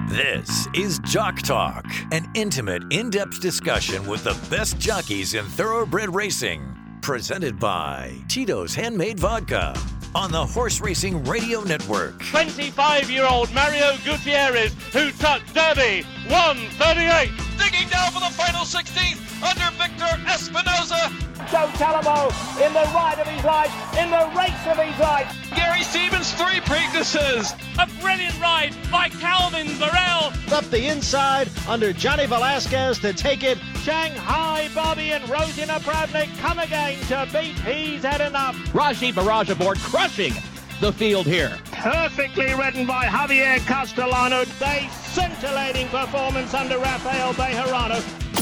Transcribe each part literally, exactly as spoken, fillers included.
This is Jock Talk, an intimate, in-depth discussion with the best jockeys in thoroughbred racing. Presented by Tito's Handmade Vodka on the Horse Racing Radio Network. twenty-five-year-old Mario Gutierrez, who took Derby, one thirty-eight. Digging down for the final sixteenth under Victor Espinoza. Joe Talamo in the ride of his life, in the race of his life. Gary Stevens, three Preaknesses. A brilliant ride by Calvin Burrell. Up the inside under Johnny Velasquez to take it. Shanghai Bobby and Rosina Pravnik come again to beat He's Had Enough. Raji Barrage aboard, crushing the field here. Perfectly ridden by Javier Castellano. A scintillating performance under Rafael Bejarano.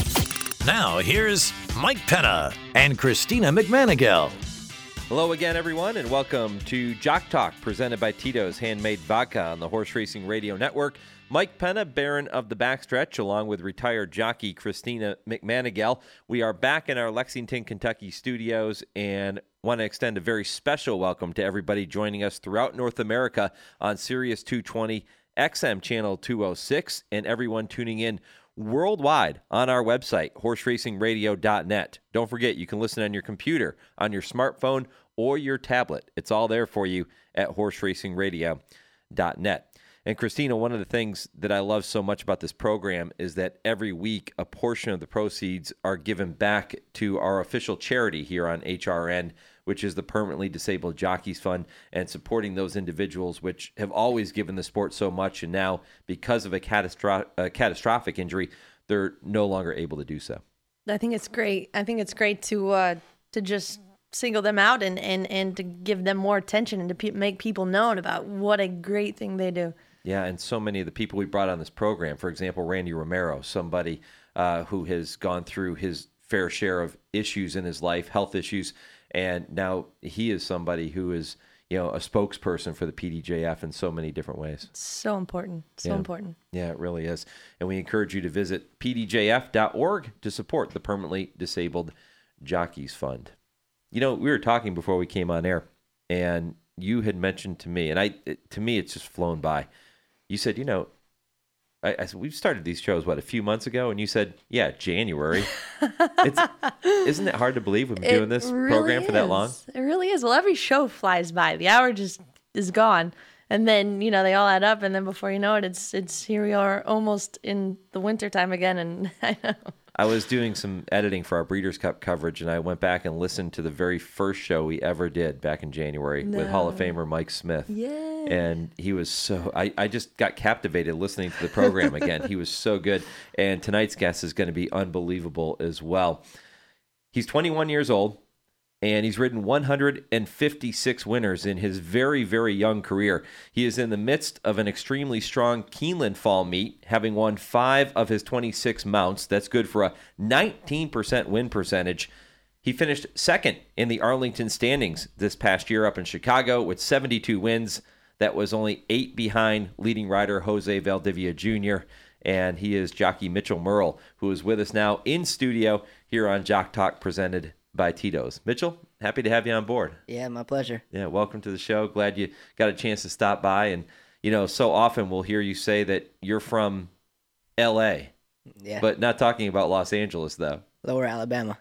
Now here's Mike Penna and Christina McManigal. Hello again, everyone, and welcome to Jock Talk, presented by Tito's Handmade Vodka on the Horse Racing Radio Network. Mike Penna, Baron of the Backstretch, along with retired jockey Christina McManigal. We are back in our Lexington, Kentucky studios and want to extend a very special welcome to everybody joining us throughout North America on Sirius two twenty, X M Channel two oh six, and everyone tuning in worldwide on our website, horse racing radio dot net. Don't forget, you can listen on your computer, on your smartphone, or your tablet. It's all there for you at horse racing radio dot net. And Christina, one of the things that I love so much about this program is that every week a portion of the proceeds are given back to our official charity here on H R N, which is the Permanently Disabled Jockeys Fund, and supporting those individuals which have always given the sport so much, and now, because of a, catastro- a catastrophic injury, they're no longer able to do so. I think it's great. I think it's great to uh, to just single them out and, and, and to give them more attention and to pe- make people known about what a great thing they do. Yeah, and so many of the people we brought on this program, for example, Randy Romero, somebody uh, who has gone through his fair share of issues in his life, health issues, and now he is somebody who is, you know, a spokesperson for the P D J F in so many different ways. So important. So yeah. important. Yeah, it really is. And we encourage you to visit p d j f dot org to support the Permanently Disabled Jockeys Fund. You know, we were talking before we came on air, and you had mentioned to me, and I, it, to me, it's just flown by. You said, you know, I, I said, we've started these shows, what, a few months ago? And you said, yeah, January. It's, isn't it hard to believe we've been doing this really program is. for that long? It really is. Well, every show flies by. The hour just is gone. And then, you know, they all add up. And then before you know it, it's it's here we are almost in the wintertime again. And I know. I was doing some editing for our Breeders' Cup coverage, and I went back and listened to the very first show we ever did back in January no. with Hall of Famer Mike Smith. Yeah. And he was so, I, I just got captivated listening to the program again. He was so good. And tonight's guest is going to be unbelievable as well. He's twenty-one years old, and he's ridden one hundred fifty-six winners in his very, very young career. He is in the midst of an extremely strong Keeneland Fall meet, having won five of his twenty-six mounts. That's good for a nineteen percent win percentage. He finished second in the Arlington standings this past year up in Chicago with seventy-two wins. That was only eight behind leading rider Jose Valdivia Junior And he is jockey Mitchell Murrill, who is with us now in studio here on Jock Talk, presented by Tito's. Mitchell, happy to have you on board. Yeah, my pleasure. Yeah, welcome to the show. Glad you got a chance to stop by. And, you know, so often we'll hear you say that you're from L A, yeah, but not talking about Los Angeles, though. Lower Alabama.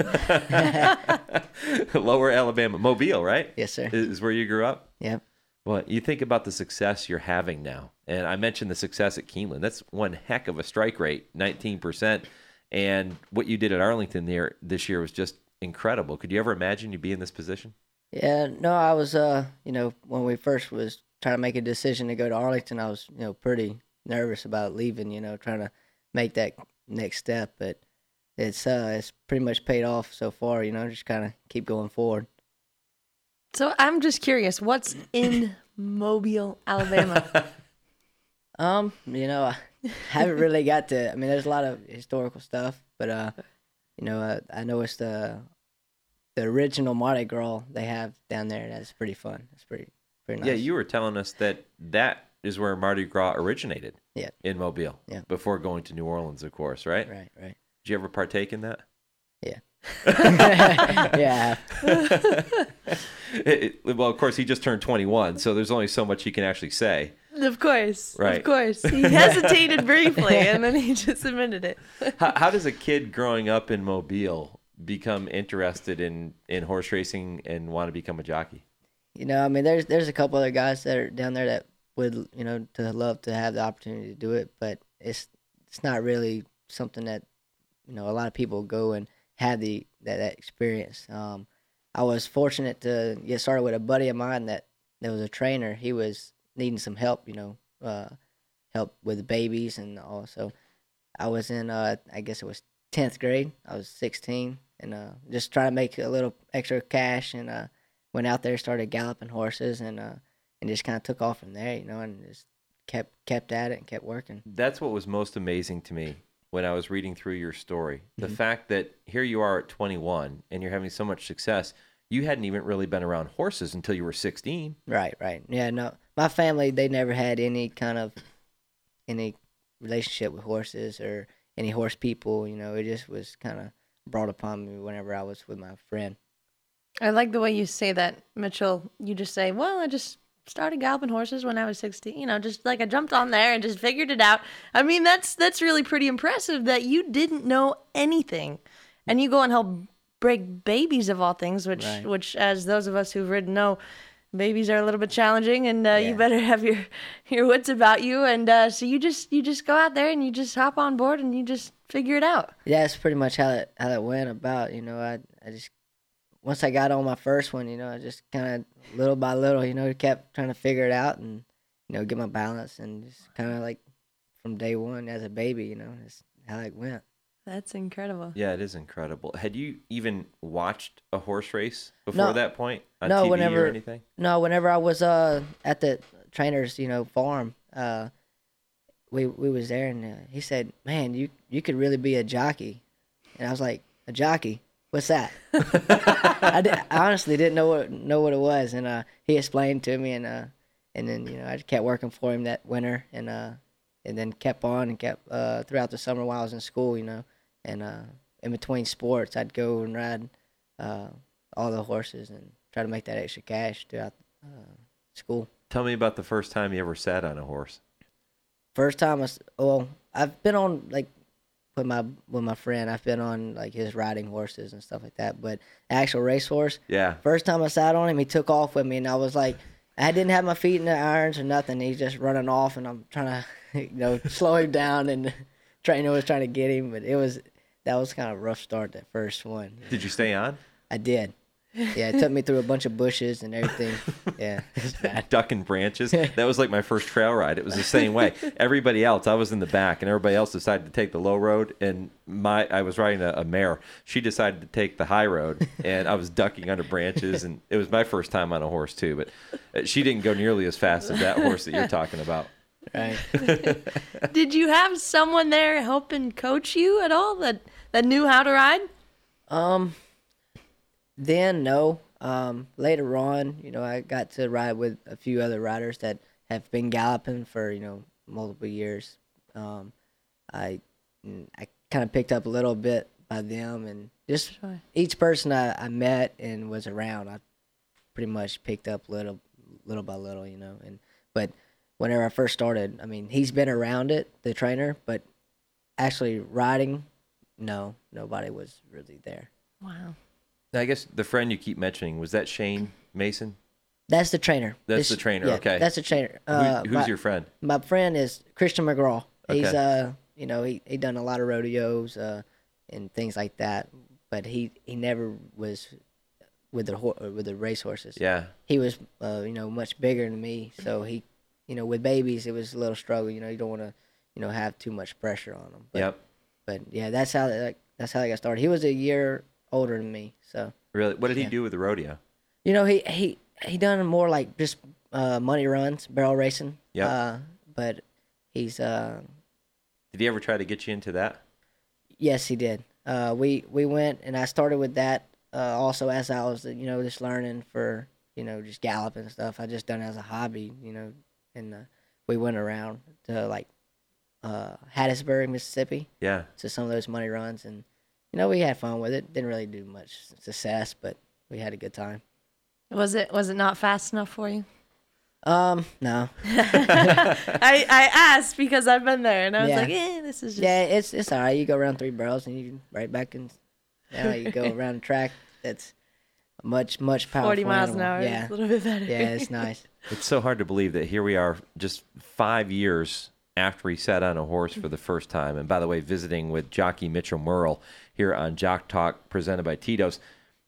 Lower Alabama. Mobile, right? Yes, sir. Is where you grew up? Yep. Well, you think about the success you're having now. And I mentioned the success at Keeneland. That's one heck of a strike rate, nineteen percent. And what you did at Arlington there this year was just incredible. Could you ever imagine you'd be in this position? Yeah, no, I was, uh, you know, when we first was trying to make a decision to go to Arlington, I was, you know, pretty nervous about leaving, you know, trying to make that next step. But it's, uh, it's pretty much paid off so far, you know, just kind of keep going forward. So I'm just curious, what's in Mobile, Alabama? um, you know, I haven't really got to, I mean, there's a lot of historical stuff, but, uh, you know, uh, I know it's the the original Mardi Gras they have down there, and that's pretty fun. It's pretty, pretty nice. Yeah, you were telling us that that is where Mardi Gras originated. Yeah. In Mobile. Yeah. Before going to New Orleans, of course, right? Right, right. Did you ever partake in that? Yeah. yeah. it, it, well, of course, he just turned twenty-one, so there's only so much he can actually say. Of course. Right. Of course. He hesitated briefly, and then he just admitted it. how, how does a kid growing up in Mobile become interested in, in horse racing and want to become a jockey? You know, I mean, there's there's a couple other guys that are down there that would, you know, to love to have the opportunity to do it, but it's it's not really something that, you know, a lot of people go and have the that, that experience. Um, I was fortunate to get started with a buddy of mine that, that was a trainer. He was needing some help, you know, uh, help with babies, and also I was in, uh, I guess it was tenth grade. I was sixteen, and uh, just trying to make a little extra cash, and uh, went out there, started galloping horses, and uh, and just kind of took off from there, you know, and just kept kept at it and kept working. That's what was most amazing to me when I was reading through your story. The Mm-hmm. fact that here you are at twenty-one and you're having so much success. You hadn't even really been around horses until you were sixteen. Right, right. Yeah, no, my family, they never had any kind of any relationship with horses or any horse people. You know, it just was kind of brought upon me whenever I was with my friend. I like the way you say that, Mitchell. You just say, well, I just started galloping horses when I was sixteen. You know, just like I jumped on there and just figured it out. I mean, that's that's really pretty impressive that you didn't know anything. And you go and help break babies of all things, which, Right. which as those of us who've ridden know, babies are a little bit challenging, and uh, Yeah. you better have your, your wits about you. And uh, so you just you just go out there and you just hop on board and you just figure it out. Yeah, that's pretty much how it how it went about. You know, I I just once I got on my first one, you know, I just kind of little by little, you know, kept trying to figure it out and, you know, get my balance, and just kind of like from day one as a baby, you know, that's how it went. That's incredible. Yeah, it is incredible. Had you even watched a horse race before No. that point on No, T V whenever- or anything? No, whenever I was uh at the trainer's, you know, farm, uh, we we was there, and uh, he said, "Man, you you could really be a jockey," and I was like, "A jockey? What's that?" I, did, I honestly didn't know what know what it was, and uh, he explained to me, and uh, and then you know I just kept working for him that winter, and uh, and then kept on and kept uh throughout the summer while I was in school, you know, and uh, in between sports, I'd go and ride uh all the horses and try to make that extra cash throughout uh, school. Tell me about the first time you ever sat on a horse. First time I, s- well, I've been on like with my with my friend. I've been on like his riding horses and stuff like that. But actual racehorse, Yeah. first time I sat on him, he took off with me, and I was like, I didn't have my feet in the irons or nothing. He's just running off, and I'm trying to, you know, slow him down, and trainer was trying to get him, but it was that was kind of a rough start, that first one. Did you stay on? I did. Yeah, it took me through a bunch of bushes and everything. Yeah, it was bad. Ducking branches. That was like my first trail ride. It was the same way. Everybody else, I was in the back, and everybody else decided to take the low road. And my, I was riding a, a mare. She decided to take the high road, and I was ducking under branches. And it was my first time on a horse too. But she didn't go nearly as fast as that horse that you're talking about. Right. Did you have someone there helping coach you at all that, that knew how to ride? Um, then no. Um, later on, you know, I got to ride with a few other riders that have been galloping for, you know, multiple years. Um, I I kind of picked up a little bit by them, and just Sure. each person I, I met and was around, I pretty much picked up little little by little, you know. And but whenever I first started, I mean, he's been around it, the trainer, but actually riding, no, nobody was really there. Wow. I guess the friend you keep mentioning, was that Shane Mason? That's the trainer. That's This- the trainer, yeah, okay. That's the trainer. Who- Uh, who's my, your friend? My friend is Christian McGraw. He's Okay. uh, you know, he he done a lot of rodeos uh, and things like that, but he he never was with the ho- with the racehorses. Yeah. He was uh, you know, much bigger than me, so he, you know, with babies it was a little struggle. You know, you don't want to, you know, have too much pressure on them. But, Yep. But yeah, that's how like, that's how I got started. He was a year older than me, so. Really? What did he Yeah. do with the rodeo? You know, he he he done more like just uh, money runs, barrel racing. Yep. Uh, but he's uh, Did he ever try to get you into that? yes, he did. Uh, we we went and I started with that. Uh, also, as I was you know just learning for you know just galloping and stuff, I just done it as a hobby. You know, and uh, we went around to like uh, Hattiesburg, Mississippi, Yeah. to some of those money runs, and you know we had fun with it. Didn't really do much success, but we had a good time. Was it was it not fast enough for you? Um, no. I I asked because I've been there, and I was Yeah. like, eh, this is just. Yeah, it's it's all right. You go around three barrels and you right back in. Yeah, you go around the track. That's much much powerful. forty miles an animal. hour. Yeah, It's a little bit better. yeah, it's nice. It's so hard to believe that here we are just five years after he sat on a horse for the first time. And by the way, visiting with jockey Mitchell Murrill here on Jock Talk presented by Tito's.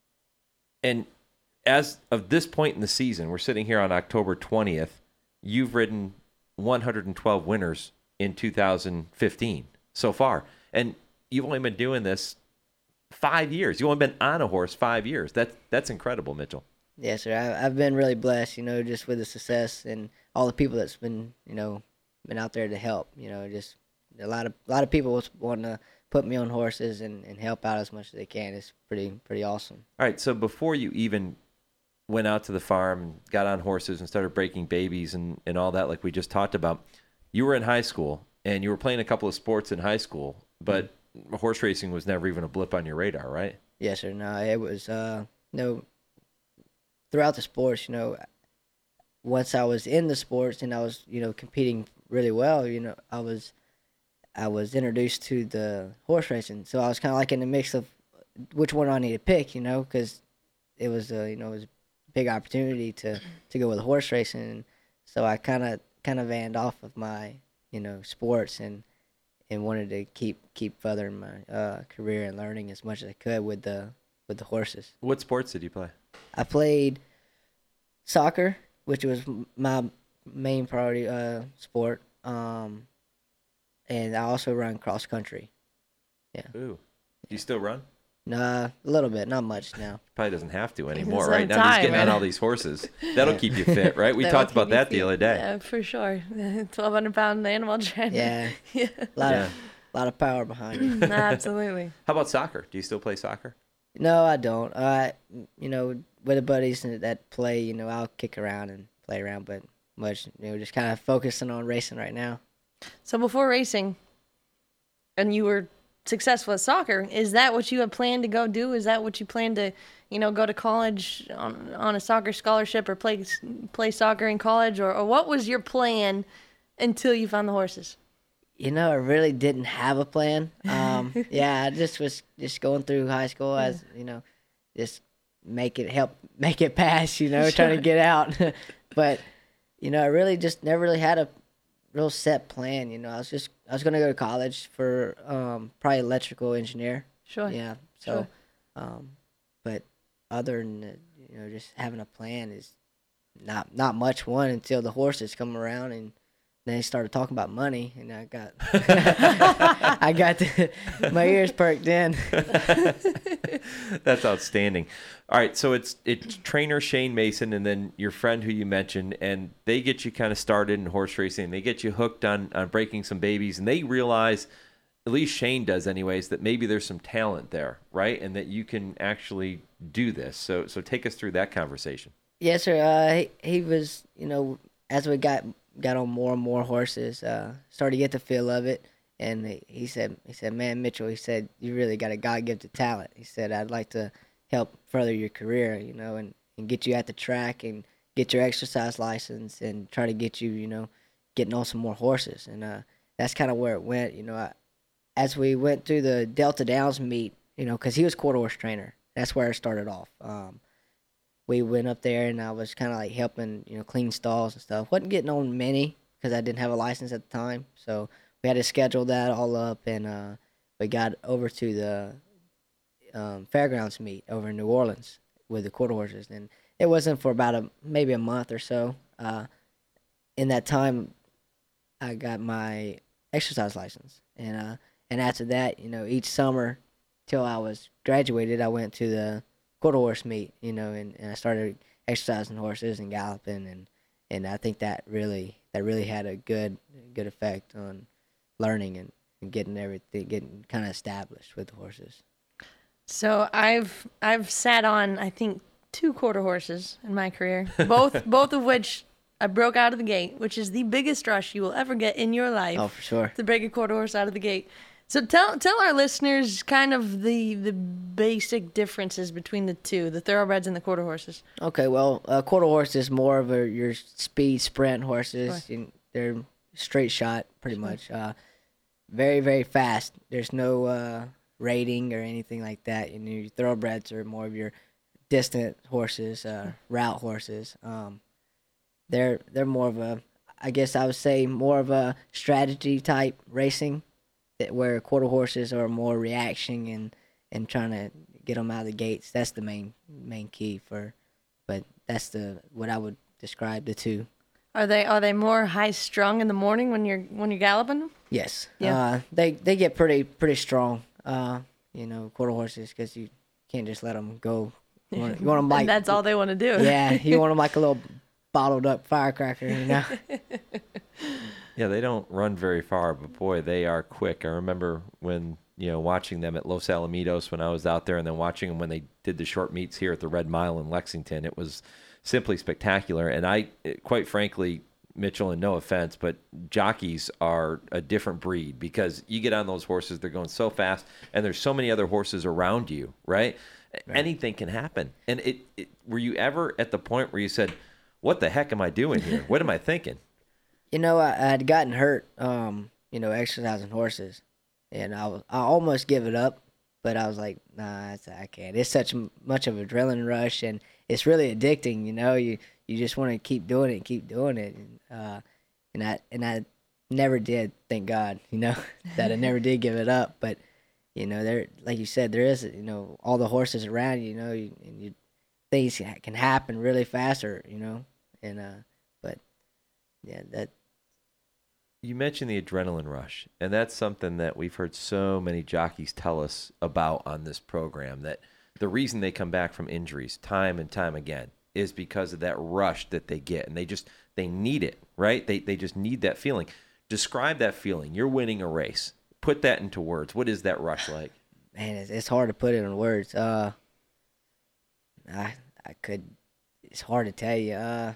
And as of this point in the season, we're sitting here on October twentieth, you've ridden one hundred twelve winners in two thousand fifteen so far. And you've only been doing this five years. You've only been on a horse five years. That, that's incredible, Mitchell. Yes, sir. I, I've been really blessed, you know, just with the success and all the people that's been, you know, been out there to help. You know, just a lot of a lot of people want to put me on horses and, and help out as much as they can. It's pretty pretty awesome. All right, so before you even went out to the farm, got on horses and started breaking babies and, and all that like we just talked about, you were in high school and you were playing a couple of sports in high school, but horse racing was never even a blip on your radar, right? Yes, sir. No, it was, uh, you know, throughout the sports, you know, once I was in the sports and I was, you know, competing really well, you know, I was, I was introduced to the horse racing. So I was kind of like in the mix of which one I need to pick, you know, because it was, a, you know, it was a big opportunity to, to go with horse racing. And so I kind of, kind of vanned off of my, you know, sports and, and wanted to keep keep furthering my uh, career and learning as much as I could with the with the horses. What sports did you play? I played soccer, which was my main priority uh, sport, um, and I also run cross country. Yeah. Ooh. Do you still run? Nah, a little bit, not much now. Probably doesn't have to anymore, doesn't right? have Now he's time, getting on right? all these horses. That'll keep you fit, right? We That'll talked about keep you that the fit. other day. Yeah, for sure. twelve hundred pound animal trainer. Yeah, yeah. a lot Yeah. of lot of power behind it. Absolutely. How about soccer? Do you still play soccer? No, I don't. I, you know, with the buddies that play, you know, I'll kick around and play around, but much, you know, just kind of focusing on racing right now. So before racing, and you were successful at soccer, is that what you had planned to go do? Is that what you planned to, you know, go to college on on a soccer scholarship or play play soccer in college, or, or what was your plan until you found the horses? You know, I really didn't have a plan. Um, yeah, I just was just going through high school as, you know, just make it help, make it pass, you know, Sure. trying to get out. But, you know, I really just never really had a real set plan. You know, I was just, I was going to go to college for um, probably electrical engineer. Sure. Yeah. So, Sure. um, but other than, uh, you know, just having a plan is not, not much one until the horses come around and then they started talking about money, and I got, I got the, my ears perked in. That's outstanding. All right, so it's it's trainer Shane Mason and then your friend who you mentioned, and they get you kind of started in horse racing. They get you hooked on, on breaking some babies, and they realize, at least Shane does anyways, that maybe there's some talent there, right? And that you can actually do this. So so take us through that conversation. Yes, sir. Uh, he, he was, you know, as we got got on more and more horses, uh, started to get the feel of it. And he, he said, he said, man, Mitchell, he said, you really got a God-gifted talent. He said, I'd like to help further your career, you know, and, and get you at the track and get your exercise license and try to get you, you know, getting on some more horses. And uh, that's kind of where it went, you know. I, as we went through the Delta Downs meet, you know, because he was quarter horse trainer. That's where it started off. Um, we went up there, and I was kind of like helping, you know, clean stalls and stuff. Wasn't getting on many because I didn't have a license at the time. So we had to schedule that all up, and uh, we got over to the um, fairgrounds meet over in New Orleans with the quarter horses. And it wasn't for about a maybe a month or so. Uh, in that time, I got my exercise license. And uh, and after that, you know, each summer till I was graduated, I went to the quarter horse meet, you know, and, and I started exercising horses and galloping, and, and I think that really that really had a good good effect on learning and, and getting everything getting kind of established with the horses. So I've I've sat on I think two quarter horses in my career, both both of which I broke out of the gate, which is the biggest rush you will ever get in your life. Oh, for sure. To break a quarter horse out of the gate. So tell tell our listeners kind of the the basic differences between the two, the thoroughbreds and the quarter horses. Okay, well, uh, quarter horse is more of a, your speed sprint horses. Sure. You, they're straight shot, pretty sure. much. Uh, very, very fast. There's no uh, rating or anything like that. You know, your thoroughbreds are more of your distant horses, uh, route horses. Um, they're they're more of a, I guess I would say, more of a strategy type racing, that where quarter horses are more reaction and, and trying to get them out of the gates. That's the main main key for, but that's the what I would describe the two. Are they are they more high strung in the morning when you're when you're galloping them? Yes. Yeah. Uh, they they get pretty pretty strong. Uh, you know, quarter horses, because you can't just let them go. You want, you want them like and that's all they want to do. Yeah, you want them like a little bottled up firecracker, you know. Yeah, they don't run very far, but boy, they are quick. I remember when, you know, watching them at Los Alamitos when I was out there, and then watching them when they did the short meets here at the Red Mile in Lexington. It was simply spectacular. And I, quite frankly, Mitchell, and no offense, but jockeys are a different breed, because you get on those horses, they're going so fast, and there's so many other horses around you, right? Right. Anything can happen. And it, it were you ever at the point where you said, what the heck am I doing here? What am I thinking? You know, I, I had gotten hurt, um, you know, exercising horses, and I was, I almost give it up, but I was like, nah, it's, I can't. It's such much of an adrenaline rush, and it's really addicting. You know, you you just want to keep doing it, and keep doing it, and uh, and I and I never did. Thank God, you know, that I never did give it up. But you know, there, like you said, there is, you know, all the horses around you, you know, you, and you things can happen really fast, or you know, and uh, but yeah, that. You mentioned the adrenaline rush, and that's something that we've heard so many jockeys tell us about on this program, that the reason they come back from injuries time and time again is because of that rush that they get, and they just they need it, right? They they just need that feeling. Describe that feeling. You're winning a race. Put that into words. What is that rush like? Man, it's, it's hard to put it in words. Uh, I I could. It's hard to tell you. Uh,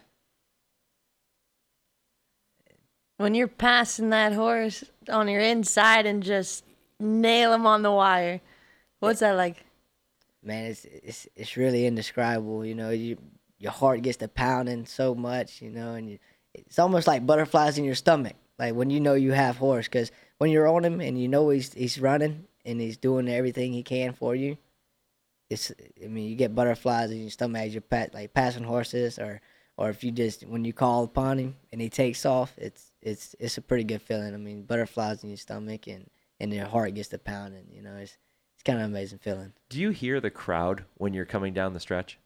When you're passing that horse on your inside and just nail him on the wire, what's that like? Man, it's it's it's really indescribable. You know, you your heart gets to pounding so much. You know, and you, it's almost like butterflies in your stomach. Like when you know you have horse, because when you're on him and you know he's he's running and he's doing everything he can for you, it's I mean you get butterflies in your stomach as you're pat, like passing horses, or or if you just when you call upon him and he takes off, it's it's it's a pretty good feeling. I mean, butterflies in your stomach and, and your heart gets to pounding. You know, it's it's kind of an amazing feeling. Do you hear the crowd when you're coming down the stretch?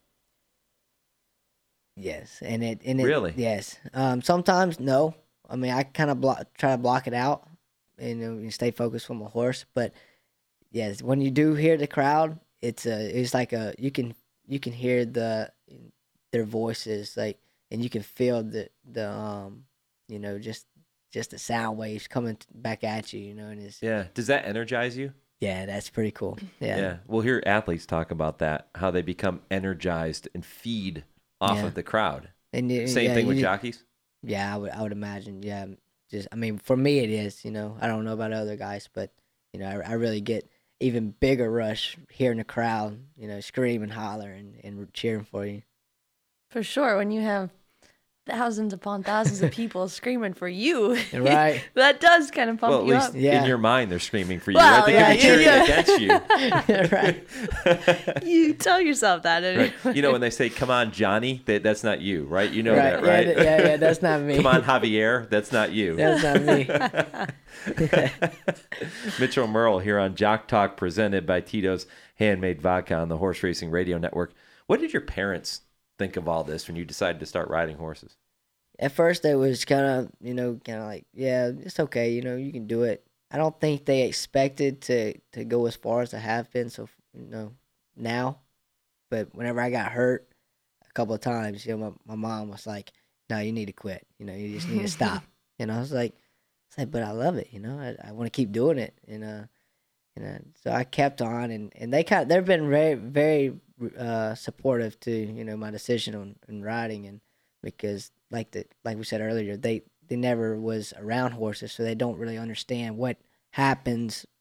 Yes, and it and it really yes. Um, sometimes no. I mean, I kind of block, try to block it out and you know, stay focused from a horse. But yes, when you do hear the crowd, it's a it's like a you can you can hear the their voices, like, and you can feel the the um you know just just the sound waves coming back at you, you know, and it's yeah. Does that energize you? Yeah, that's pretty cool. Yeah, yeah. We'll hear athletes talk about that, how they become energized and feed off yeah. of the crowd. And same yeah, thing with you, jockeys. Yeah, I would I would imagine. Yeah, just I mean, for me it is. You know, I don't know about other guys, but you know, I, I really get even bigger rush hearing the crowd, you know, scream and holler and, and cheering for you. For sure, when you have thousands upon thousands of people screaming for you, right? That does kind of pump well, at you least up. Yeah. In your mind, they're screaming for you. Well, right? They yeah, could be cheering yeah. against you. Right. You tell yourself that. Anyway. Right. You know, when they say, come on, Johnny, they, that's not you, right? You know right. that, right? Yeah, yeah, yeah, that's not me. Come on, Javier, that's not you. That's not me. Mitchell Murrill here on Jock Talk, presented by Tito's Handmade Vodka on the Horse Racing Radio Network. What did your parents think of all this when you decided to start riding horses? At first, it was kind of, you know, kind of like, yeah, it's okay, you know, you can do it. I don't think they expected to, to go as far as I have been, so, you know, now. But whenever I got hurt a couple of times, you know, my, my mom was like, no, you need to quit. You know, you just need to stop. And I was like, I was like, but I love it, you know, I, I want to keep doing it. And, uh, and uh, so I kept on, and, and they kind of, they've been very, very uh, supportive to, you know, my decision on, on riding, and because like the like we said earlier, they, they never was around horses, so they don't really understand what happens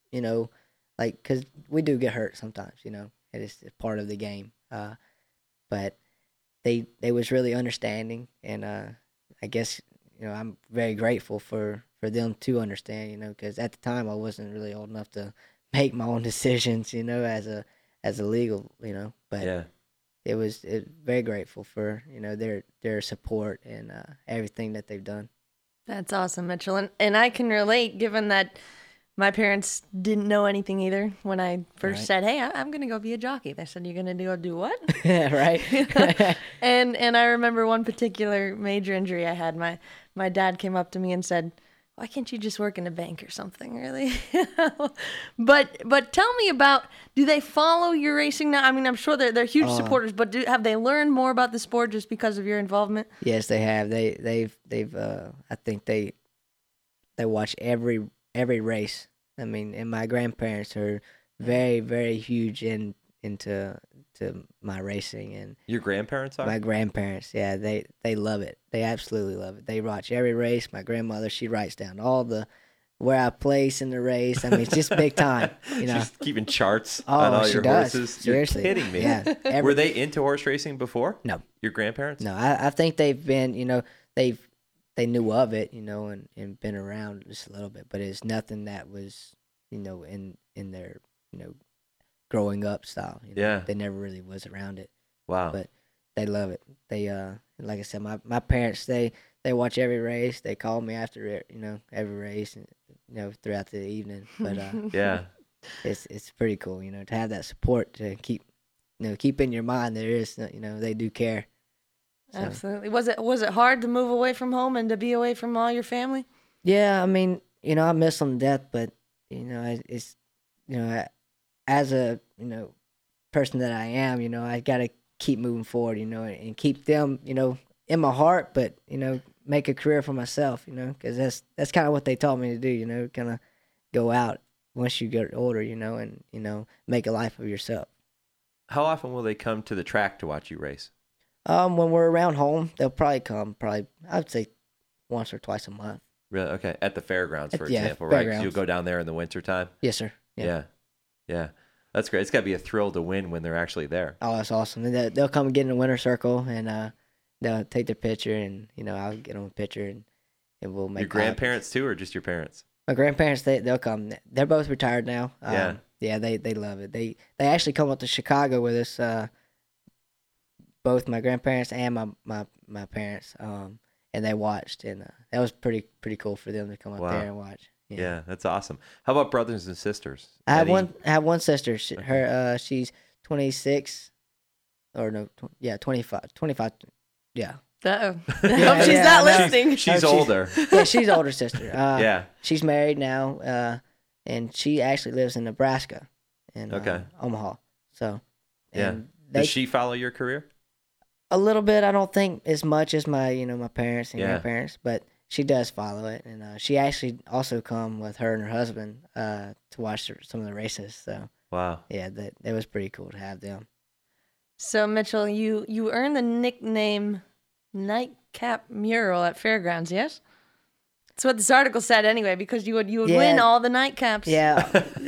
you know, like, because we do get hurt sometimes, you know, and it's part of the game. Uh, but they they was really understanding, and uh, I guess, you know, I'm very grateful for, for them to understand, you know, because at the time I wasn't really old enough to make my own decisions, you know, as a as a legal, you know, but Yeah. it was it, very grateful for, you know, their their support and uh, everything that they've done. That's awesome, Mitchell. And, and I can relate, given that my parents didn't know anything either. When I first Right. said, hey, I, I'm going to go be a jockey, they said, you're going to go do what? Right. and and I remember one particular major injury I had. My, my dad came up to me and said, why can't you just work in a bank or something, really? but but tell me about, do they follow your racing now? I mean, I'm sure they're, they're huge Uh, supporters, but do, have they learned more about the sport just because of your involvement? Yes, they have. They they've they've uh I think they they watch every every race. I mean, and my grandparents are very very huge in into to my racing, and Your grandparents are? my grandparents, yeah, they they love it. They absolutely love it. They watch every race. My grandmother, she writes down all the where I place in the race. I mean, it's just big time, you know. She's keeping charts Oh, on all she your does. horses. Seriously. You're kidding me. Yeah. Every- Were they into horse racing before? No. Your grandparents? No, I, I think they've been, you know, they've they knew of it, you know, and, and been around just a little bit, but it's nothing that was, you know, in in their, you know, growing up style. You know? Yeah. They never really was around it, Wow. but they love it. They uh, like I said, my, my parents they they watch every race. They call me after it, you know, every race, and you know, throughout the evening. But uh, yeah. it's it's pretty cool, you know, to have that support to keep, you know, keep in your mind there is, you know, they do care. So, Absolutely. Was it was it hard to move away from home and to be away from all your family? yeah, I mean, you know, I miss them to death, but you know, I- it's, you know, I, as a, you know, person that I am, you know, I gotta keep moving forward, you know, and keep them, you know, in my heart, but you know, make a career for myself, you know, because that's that's kind of what they taught me to do, you know, kind of go out once you get older, you know, and you know, make a life of yourself. How often will they come to the track to watch you race? Um, when we're around home, they'll probably come, probably I would say once or twice a month. Really? Okay. At the fairgrounds, At- for yeah, example, right? 'Cause fairgrounds. you'll go down there in the wintertime? Yes, sir. Yeah. yeah. That's great. It's got to be a thrill to win when they're actually there. Oh, that's awesome. And they- they'll come and get in the winter circle, and uh, they'll take their picture, and you know, I'll get them a picture, and, and we'll make. Your grandparents too, or just your parents? My grandparents, they they'll come. They're both retired now. Um, Yeah. Yeah, they they love it. They they actually come up to Chicago with us. Uh, both my grandparents and my my my parents. Um, and they watched, and uh, that was pretty pretty cool for them to come up Wow. there and watch. Yeah. that's awesome. How about brothers and sisters? I have Any- one. I have one sister. She, Her, uh, she's twenty-six, or no, tw- yeah, twenty-five, twenty-five. Yeah, Uh-oh. I Yeah, hope she's yeah, not I know. listening. She's, she's Oh, she's- older. yeah, she's older sister. Uh, yeah. she's married now, uh, and she actually lives in Nebraska, in uh, Okay. Omaha. So, Yeah. and they, Does she follow your career? a little bit. I don't think as much as my, you know, my parents and Yeah. grandparents, but she does follow it, and uh, she actually also come with her and her husband uh, to watch the, some of the races. So, Wow. yeah, that that was pretty cool to have them. So Mitchell, you you earned the nickname Nightcap Mural at Fairgrounds, yes? That's what this article said anyway, because you would you would Yeah. win all the nightcaps. Yeah,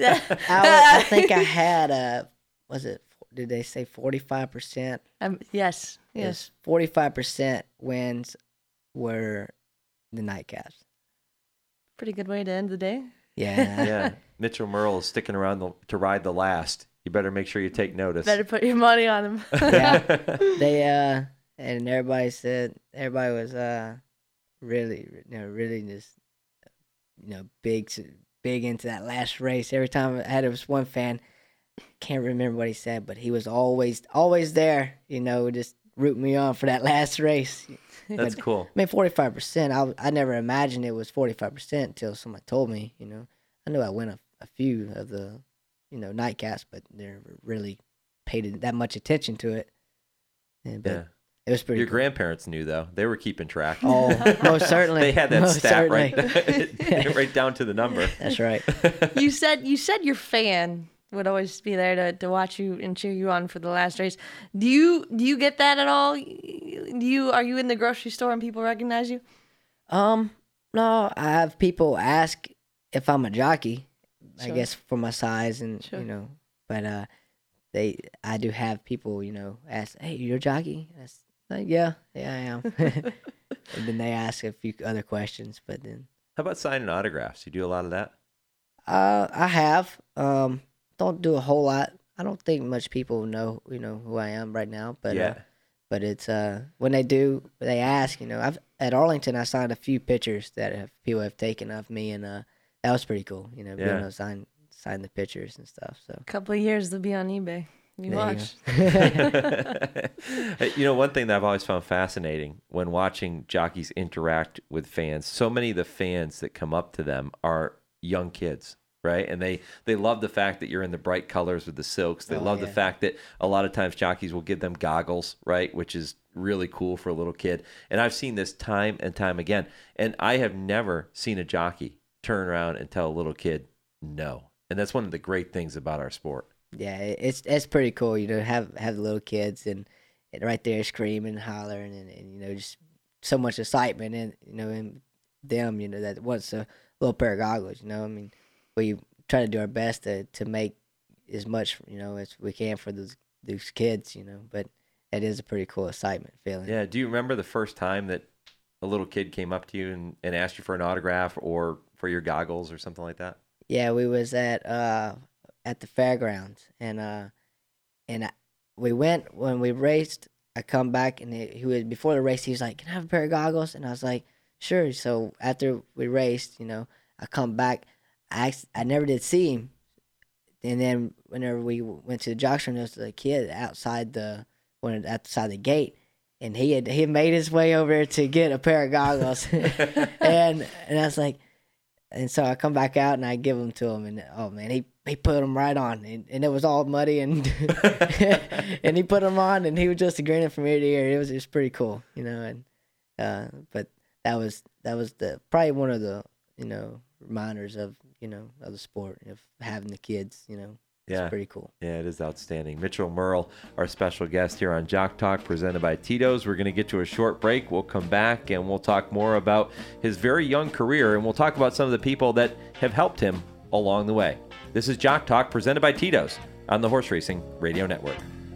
I, I think I had a, was it, did they say forty-five percent? Um, yes, yes. forty-five percent wins were the nightcaps. Pretty good way to end the day. Yeah. Yeah. Mitchell Merle is sticking around the, to ride the last. You better make sure you take notice. Better put your money on him. Yeah. They, uh, and everybody said, everybody was, uh, really, you know, really just, you know, big, big into that last race. Every time I had, it was one fan, can't remember what he said, but he was always, always there, you know, just rooting me on for that last race. That's But, cool. I mean, forty-five percent, I, I never imagined it was forty-five percent until someone told me, you know. I knew I win a, a few of the, you know, nightcaps, but never really paid that much attention to it. And, but Yeah. it was pretty Your cool. grandparents knew, though. They were keeping track. Oh, most certainly. They had that Most stat certainly. right, right down to the number. That's right. you said you said your fan would always be there to, to watch you and cheer you on for the last race. Do you do you get that at all? Do you are you in the grocery store and people recognize you? Um, no, I have people ask if I'm a jockey, I Sure. guess for my size and Sure. you know, but uh, they I do have people you know ask, hey, you're a jockey? I was like, yeah, yeah, I am. And then they ask a few other questions, but then How about signing autographs? You do a lot of that? uh, I have um, don't do a whole lot. I don't think much people know you know who I am right now, but Yeah. uh, but it's uh when they do, they ask. You know, I've at Arlington I signed a few pictures that have, people have taken of me, and uh, that was pretty cool. You know, being Yeah. able to sign sign the pictures and stuff. So A couple of years they'll be on eBay. You there watch. go. You know, one thing that I've always found fascinating when watching jockeys interact with fans, so many of the fans that come up to them are young kids, right? And they, they love the fact that you're in the bright colors with the silks. They Oh, love yeah. the fact that a lot of times jockeys will give them goggles, right? Which is really cool for a little kid. And I've seen this time and time again. And I have never seen a jockey turn around and tell a little kid no. And that's one of the great things about our sport. Yeah, it- it's it's pretty cool, you know, have have the little kids and, and right there screaming and hollering and, and you know just so much excitement and you know in them, you know, that wants a little pair of goggles. You know, I mean, we try to do our best to, to make as much you know as we can for those those kids, you know. But it is a pretty cool excitement feeling. Yeah. Do you remember the first time that a little kid came up to you and, and asked you for an autograph or for your goggles or something like that? Yeah, we was at uh at the fairgrounds and uh and I, we went when we raced. I come back and he, he was before the race. He was like, "Can I have a pair of goggles?" And I was like, "Sure." So after we raced, you know, I come back. I asked, I never did see him, and then whenever we went to the jockey room, there was a kid outside the when outside the gate, and he had he had made his way over there to get a pair of goggles, and and I was like. And so I come back out and I give them to him, and oh man, he, he put them right on, and, and it was all muddy, and and he put them on, and he was just grinning from ear to ear. It was it was pretty cool, you know. And uh, but that was that was the probably one of the you know reminders of you know of the sport of having the kids, you know. Yeah. It's pretty cool. Yeah, it is outstanding. Mitchell Merle, our special guest here on Jock Talk, presented by Tito's. We're going to get to a short break. We'll come back and we'll talk more about his very young career, and we'll talk about some of the people that have helped him along the way. This is Jock Talk, presented by Tito's on the Horse Racing Radio Network.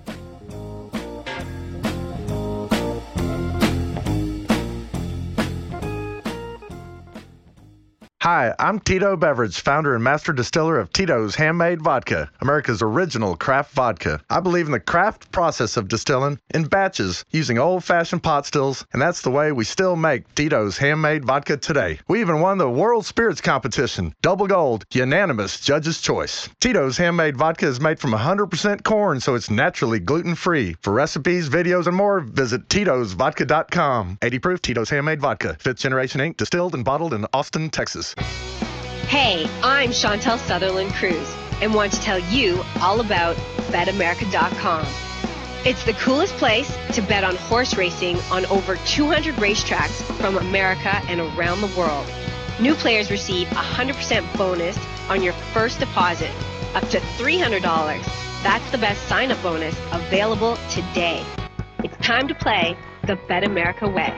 Hi, I'm Tito Beverage, founder and master distiller of Tito's Handmade Vodka, America's original craft vodka. I believe in the craft process of distilling in batches using old-fashioned pot stills, and that's the way we still make Tito's Handmade Vodka today. We even won the World Spirits Competition, double gold, unanimous judge's choice. Tito's Handmade Vodka is made from one hundred percent corn, so it's naturally gluten-free. For recipes, videos, and more, visit Titos Vodka dot com. eighty proof Tito's Handmade Vodka, fifth Generation Incorporated, distilled and bottled in Austin, Texas. Hey, I'm Chantel Sutherland Cruz and want to tell you all about Bet America dot com. It's the coolest place to bet on horse racing on over two hundred racetracks from America and around the world. New players receive a one hundred percent bonus on your first deposit, up to three hundred dollars. That's the best sign-up bonus available today. It's time to play the Bet America way.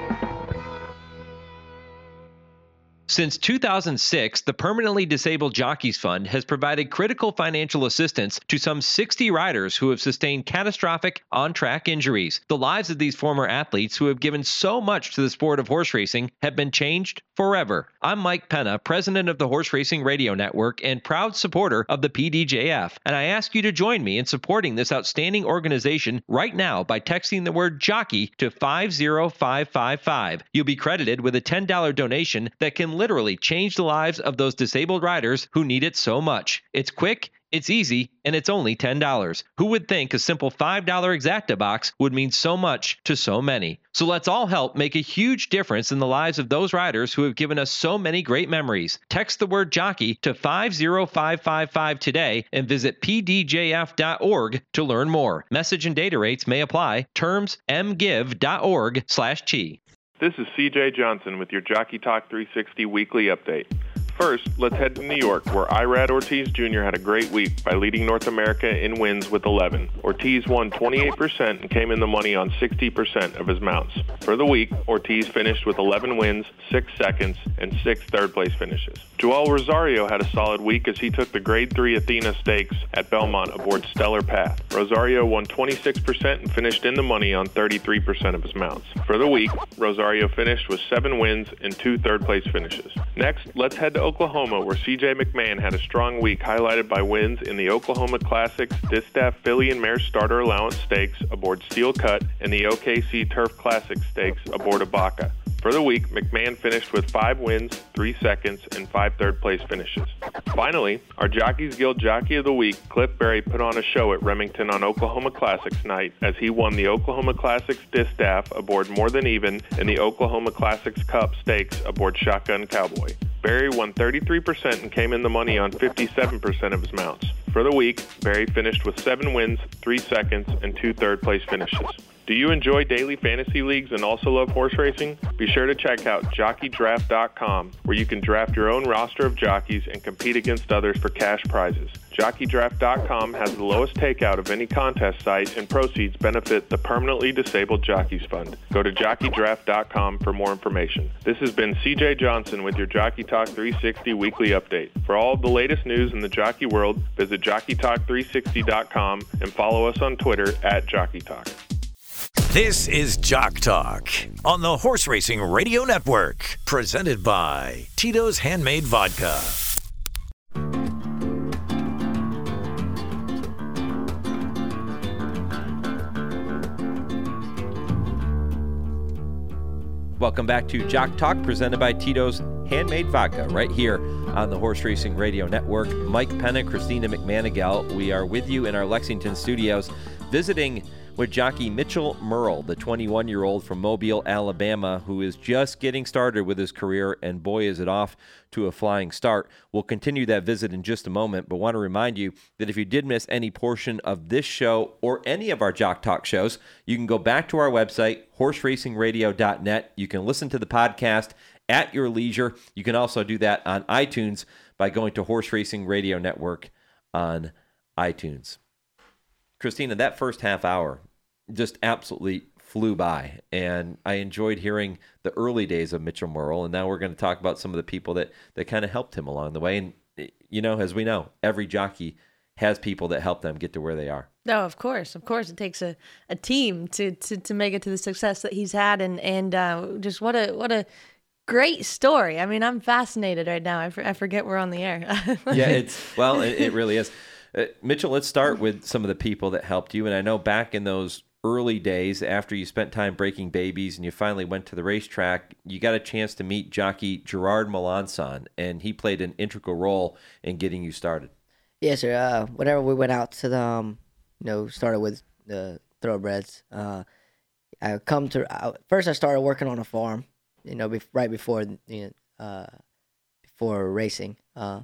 Since two thousand six, the Permanently Disabled Jockeys Fund has provided critical financial assistance to some sixty riders who have sustained catastrophic on-track injuries. The lives of these former athletes who have given so much to the sport of horse racing have been changed forever. I'm Mike Penna, president of the Horse Racing Radio Network and proud supporter of the P D J F, and I ask you to join me in supporting this outstanding organization right now by texting the word jockey to five zero five five five. You'll be credited with a ten dollars donation that can literally change the lives of those disabled riders who need it so much. It's quick, it's easy, and it's only ten dollars. Who would think a simple five dollars Exacta box would mean so much to so many? So let's all help make a huge difference in the lives of those riders who have given us so many great memories. Text the word jockey to five zero five five five today and visit p d j f dot org to learn more. Message and data rates may apply. Terms m give dot org slash t. This is C J Johnson with your Jockey Talk three sixty weekly update. First, let's head to New York, where Irad Ortiz Junior had a great week by leading North America in wins with eleven. Ortiz won twenty-eight percent and came in the money on sixty percent of his mounts. For the week, Ortiz finished with eleven wins, six seconds, and six third-place finishes. Joel Rosario had a solid week as he took the Grade three Athena Stakes at Belmont aboard Stellar Path. Rosario won twenty-six percent and finished in the money on thirty-three percent of his mounts. For the week, Rosario finished with seven wins and two third-place finishes. Next, let's head to Oklahoma, where C J McMahon had a strong week highlighted by wins in the Oklahoma Classics Distaff Filly and Mare Starter Allowance Stakes aboard Steel Cut and the O K C Turf Classic Stakes aboard Abaca. For the week, McMahon finished with five wins, three seconds, and five third-place finishes. Finally, our Jockeys Guild Jockey of the Week, Cliff Berry, put on a show at Remington on Oklahoma Classics night as he won the Oklahoma Classics Distaff aboard More Than Even and the Oklahoma Classics Cup Stakes aboard Shotgun Cowboy. Berry won thirty-three percent and came in the money on fifty-seven percent of his mounts. For the week, Berry finished with seven wins, three seconds, and two third-place finishes. Do you enjoy daily fantasy leagues and also love horse racing? Be sure to check out jockey draft dot com, where you can draft your own roster of jockeys and compete against others for cash prizes. jockey draft dot com has the lowest takeout of any contest site, and proceeds benefit the Permanently Disabled Jockeys Fund. Go to jockey draft dot com for more information. This has been C J Johnson with your Jockey Talk three sixty weekly update. For all of the latest news in the jockey world, visit jockey talk three sixty dot com and follow us on Twitter at Jockey Talk. This is Jock Talk on the Horse Racing Radio Network, presented by Tito's Handmade Vodka. Welcome back to Jock Talk, presented by Tito's Handmade Vodka, right here on the Horse Racing Radio Network. Mike Penna, Christina McManigal, we are with you in our Lexington studios, visiting with jockey Mitchell Murrill, the twenty-one-year-old from Mobile, Alabama, who is just getting started with his career, and boy, is it off to a flying start. We'll continue that visit in just a moment, but want to remind you that if you did miss any portion of this show or any of our Jock Talk shows, you can go back to our website, horse racing radio dot net. You can listen to the podcast at your leisure. You can also do that on iTunes by going to Horse Racing Radio Network on iTunes. Christina, that first half hour just absolutely flew by, and I enjoyed hearing the early days of Mitchell Murrill, and now we're going to talk about some of the people that, that kind of helped him along the way. And, you know, as we know, every jockey has people that help them get to where they are. No, of course, of course. It takes a, a team to, to, to make it to the success that he's had, and, and uh, just what a what a great story. I mean, I'm fascinated right now. I, for, I forget we're on the air. Yeah, it's well, it, it really is. Uh, Mitchell, let's start with some of the people that helped you. And I know back in those early days, after you spent time breaking babies and you finally went to the racetrack, you got a chance to meet jockey Gerard Melanson, and he played an integral role in getting you started. Yes, sir. Uh, whenever we went out to the, um, you know, started with the thoroughbreds, uh, I come to, uh, first I started working on a farm, you know, be, right before, you know, uh, before racing. Uh,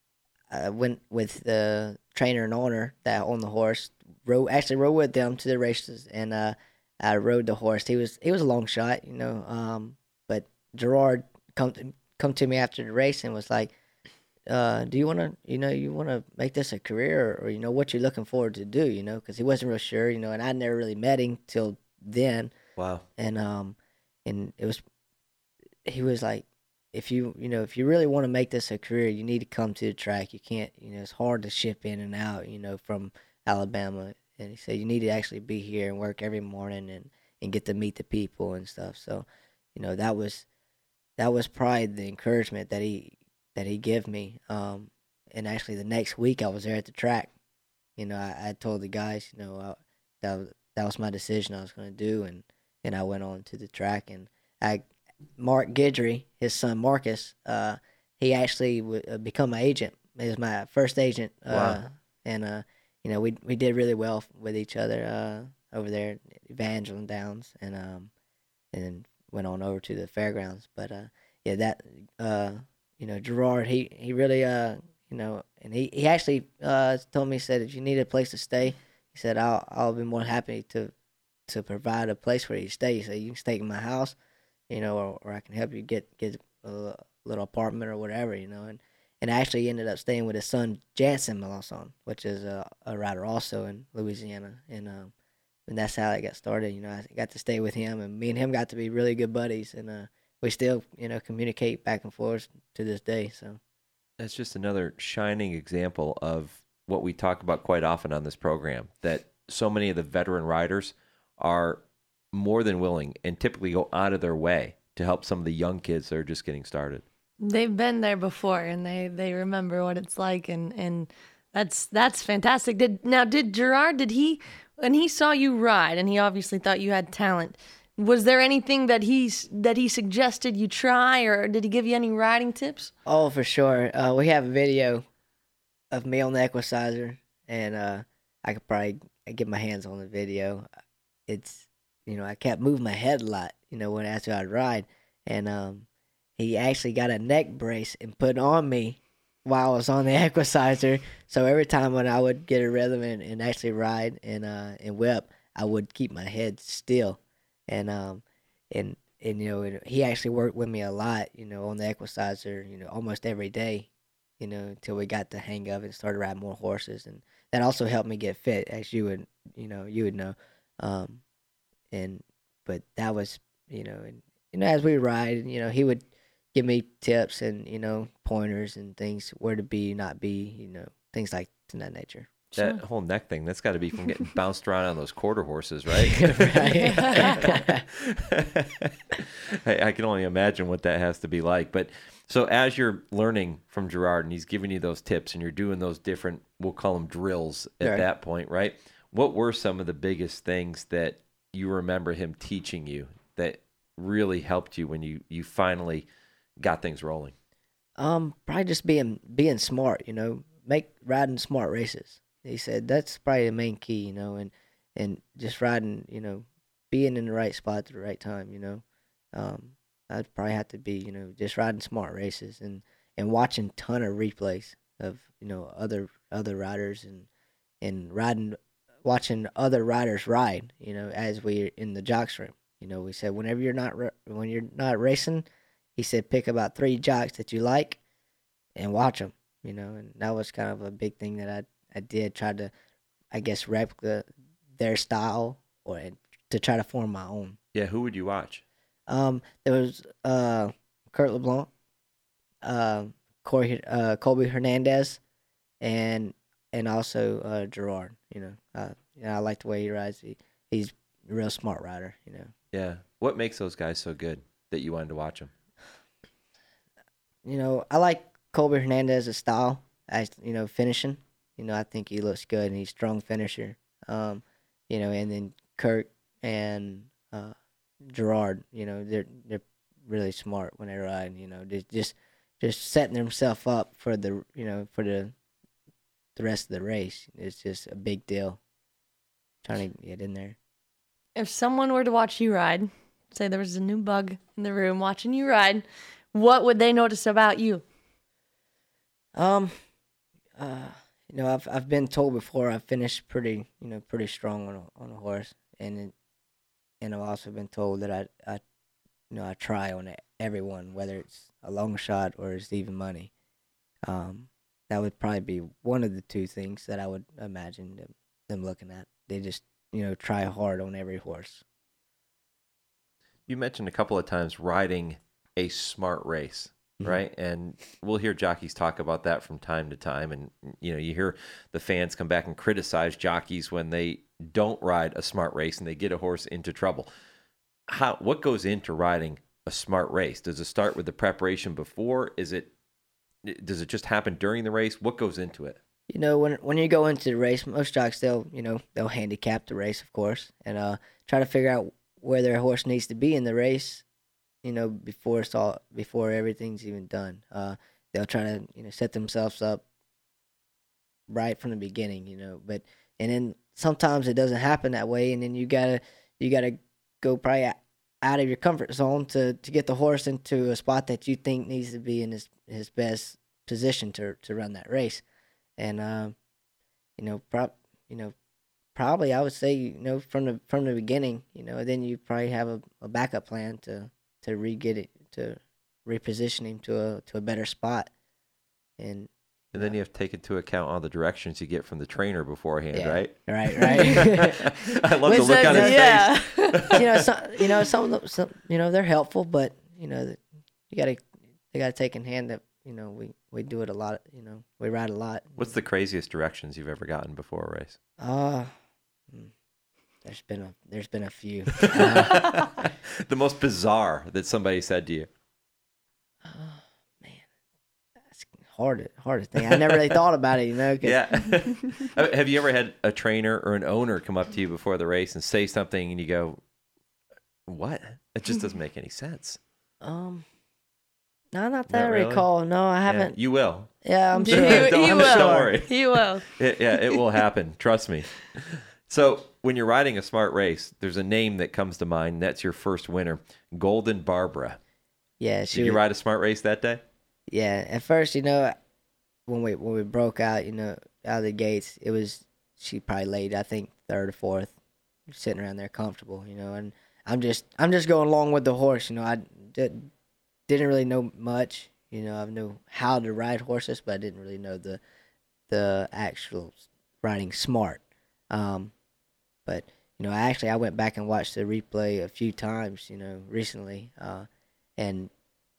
I went with the trainer and owner that owned the horse, rode, actually rode with them to the races, and uh, I rode the horse. He was he was a long shot, you know, um, but Gerard come to, come to me after the race and was like, uh, do you want to, you know, you want to make this a career, or, or, you know, what you're looking forward to do, you know, because he wasn't real sure, you know, and I never really met him till then. Wow. And, um, and it was, he was like, if you, you know, if you really want to make this a career, you need to come to the track. You can't, you know, it's hard to ship in and out, you know, from Alabama. And he said, you need to actually be here and work every morning and, and get to meet the people and stuff. So, you know, that was, that was probably the encouragement that he, that he gave me. Um, and actually the next week I was there at the track. You know, I, I told the guys, you know, I, that was, that was my decision I was going to do. And, and I went on to the track, and I, Mark Guidry, his son Marcus, uh, he actually w- uh, become my agent. He was my first agent. Uh, wow. And, uh, you know, we we did really well with each other uh, over there at Evangeline Downs, and um, and then went on over to the fairgrounds. But, uh, yeah, that, uh, you know, Gerard, he, he really, uh, you know, and he, he actually uh, told me, he said, if you need a place to stay, he said, I'll I'll be more happy to to provide a place where you stay. He said, you can stay in my house, you know, or, or I can help you get, get a little apartment or whatever, you know, and, and I actually ended up staying with his son, Jansen Melanson, which is a, a rider also in Louisiana, and um, and that's how I got started. You know, I got to stay with him, and me and him got to be really good buddies, and uh, we still, you know, communicate back and forth to this day. So that's just another shining example of what we talk about quite often on this program, that so many of the veteran riders are more than willing and typically go out of their way to help some of the young kids that are just getting started. They've been there before, and they, they remember what it's like, and, and that's that's fantastic. Did now did Gerard, did he, when he saw you ride, and he obviously thought you had talent, was there anything that he's that he suggested you try, or did he give you any riding tips? Oh, for sure. Uh, we have a video of me on the Equicizer, and uh, I could probably get my hands on the video. It's, you know, I kept moving my head a lot, you know, when after I'd ride, and um, he actually got a neck brace and put on me while I was on the Equicizer. So every time when I would get a rhythm and, and actually ride and uh and whip, I would keep my head still, and um and and you know he actually worked with me a lot, you know, on the Equicizer, you know, almost every day, you know, until we got the hang of it and started riding more horses, and that also helped me get fit, as you would, you know, you would know, um, and but that was, you know, and you know, as we ride, you know, he would give me tips and, you know, pointers and things, where to be, not be, you know, things like to that nature. That Sure. whole neck thing, that's got to be from getting bounced around on those quarter horses, right? Right. I, I can only imagine what that has to be like. But so as you're learning from Gerard and he's giving you those tips and you're doing those different, we'll call them drills at Right. that point, right? What were some of the biggest things that you remember him teaching you that really helped you when you, you finally got things rolling? Um, probably just being being smart, you know, make riding smart races. He said that's probably the main key, you know, and and just riding, you know, being in the right spot at the right time, you know. Um, I'd probably have to be, you know, just riding smart races and, and watching ton of replays of, you know, other other riders and and riding, watching other riders ride, you know, as we're in the jocks room. You know, we said whenever you're not ra- when you're not racing, he said pick about three jocks that you like and watch them, you know, and that was kind of a big thing that I I did, try to, I guess, replicate their style or to try to form my own. Yeah, who would you watch? Um, there was uh Kurt LeBlanc, uh, Corey, uh, Colby Hernandez, and and also uh, Gerard. You know, uh, you know, I like the way he rides. He, he's a real smart rider. You know. Yeah. What makes those guys so good that you wanted to watch them? You know, I like Colby Hernandez's style as, you know, finishing. You know, I think he looks good and he's a strong finisher. Um, you know, and then Kurt and uh, Gerard, you know, they're they're really smart when they ride. You know, just just just setting themselves up for the, you know, for the the rest of the race. It's just a big deal. Trying to get in there. If someone were to watch you ride, say there was a new bug in the room watching you ride, what would they notice about you? Um, uh, you know, I've I've been told before I finished pretty, you know, pretty strong on a, on a horse, and it, and I've also been told that I, I, you know, I try on everyone, whether it's a long shot or it's even money. Um, that would probably be one of the two things that I would imagine them, them looking at. They just, you know, try hard on every horse. You mentioned a couple of times riding a smart race, right? Mm-hmm. And we'll hear jockeys talk about that from time to time. And, you know, you hear the fans come back and criticize jockeys when they don't ride a smart race and they get a horse into trouble. How, what goes into riding a smart race? Does it start with the preparation before? Is it, does it just happen during the race? What goes into it? You know, when when you go into the race, most jocks, they'll, you know, they'll handicap the race, of course, and uh, try to figure out where their horse needs to be in the race, you know, before it's all, before everything's even done. Uh, they'll try to, you know, set themselves up right from the beginning, you know, but, and then sometimes it doesn't happen that way, and then you gotta, you gotta go probably out of your comfort zone to, to get the horse into a spot that you think needs to be in his, his best position to to run that race. And, um, you know, prob, you know, probably I would say, you know, from the from the beginning, you know, then you probably have a, a backup plan to, to re-get it, to reposition him to a to a better spot. And And then you have to take into account all the directions you get from the trainer beforehand, yeah, right? Right, right. I love the look on his yeah. face. you know, some, you know, some of them, some, you know, they're helpful, but you know, you got to, they got to take in hand that you know we we do it a lot. You know, we ride a lot. What's the craziest directions you've ever gotten before a race? Uh there's been a there's been a few. Uh, The most bizarre that somebody said to you. hard to, hard to think. I never really thought about it, you know. 'Cause Yeah. Have you ever had a trainer or an owner come up to you before the race and say something and you go, what? It just doesn't make any sense. Um, no, not that Not I really? recall. No, I haven't. Yeah, you will. Yeah, I'm He, sure. he Don't- will. don't worry. He will. It, yeah, it will happen. Trust me. So when you're riding a smart race, there's a name that comes to mind. And that's your first winner, Golden Barbara. Yeah, she Did you was- ride a smart race that day? Yeah, at first, you know, when we when we broke out, you know, out of the gates, it was she probably laid, I think, third or fourth, sitting around there comfortable, you know, and I'm just I'm just going along with the horse, you know. I did, didn't really know much, you know. I knew how to ride horses, but I didn't really know the the actual riding smart. Um, but you know, actually, I went back and watched the replay a few times, you know, recently, uh, and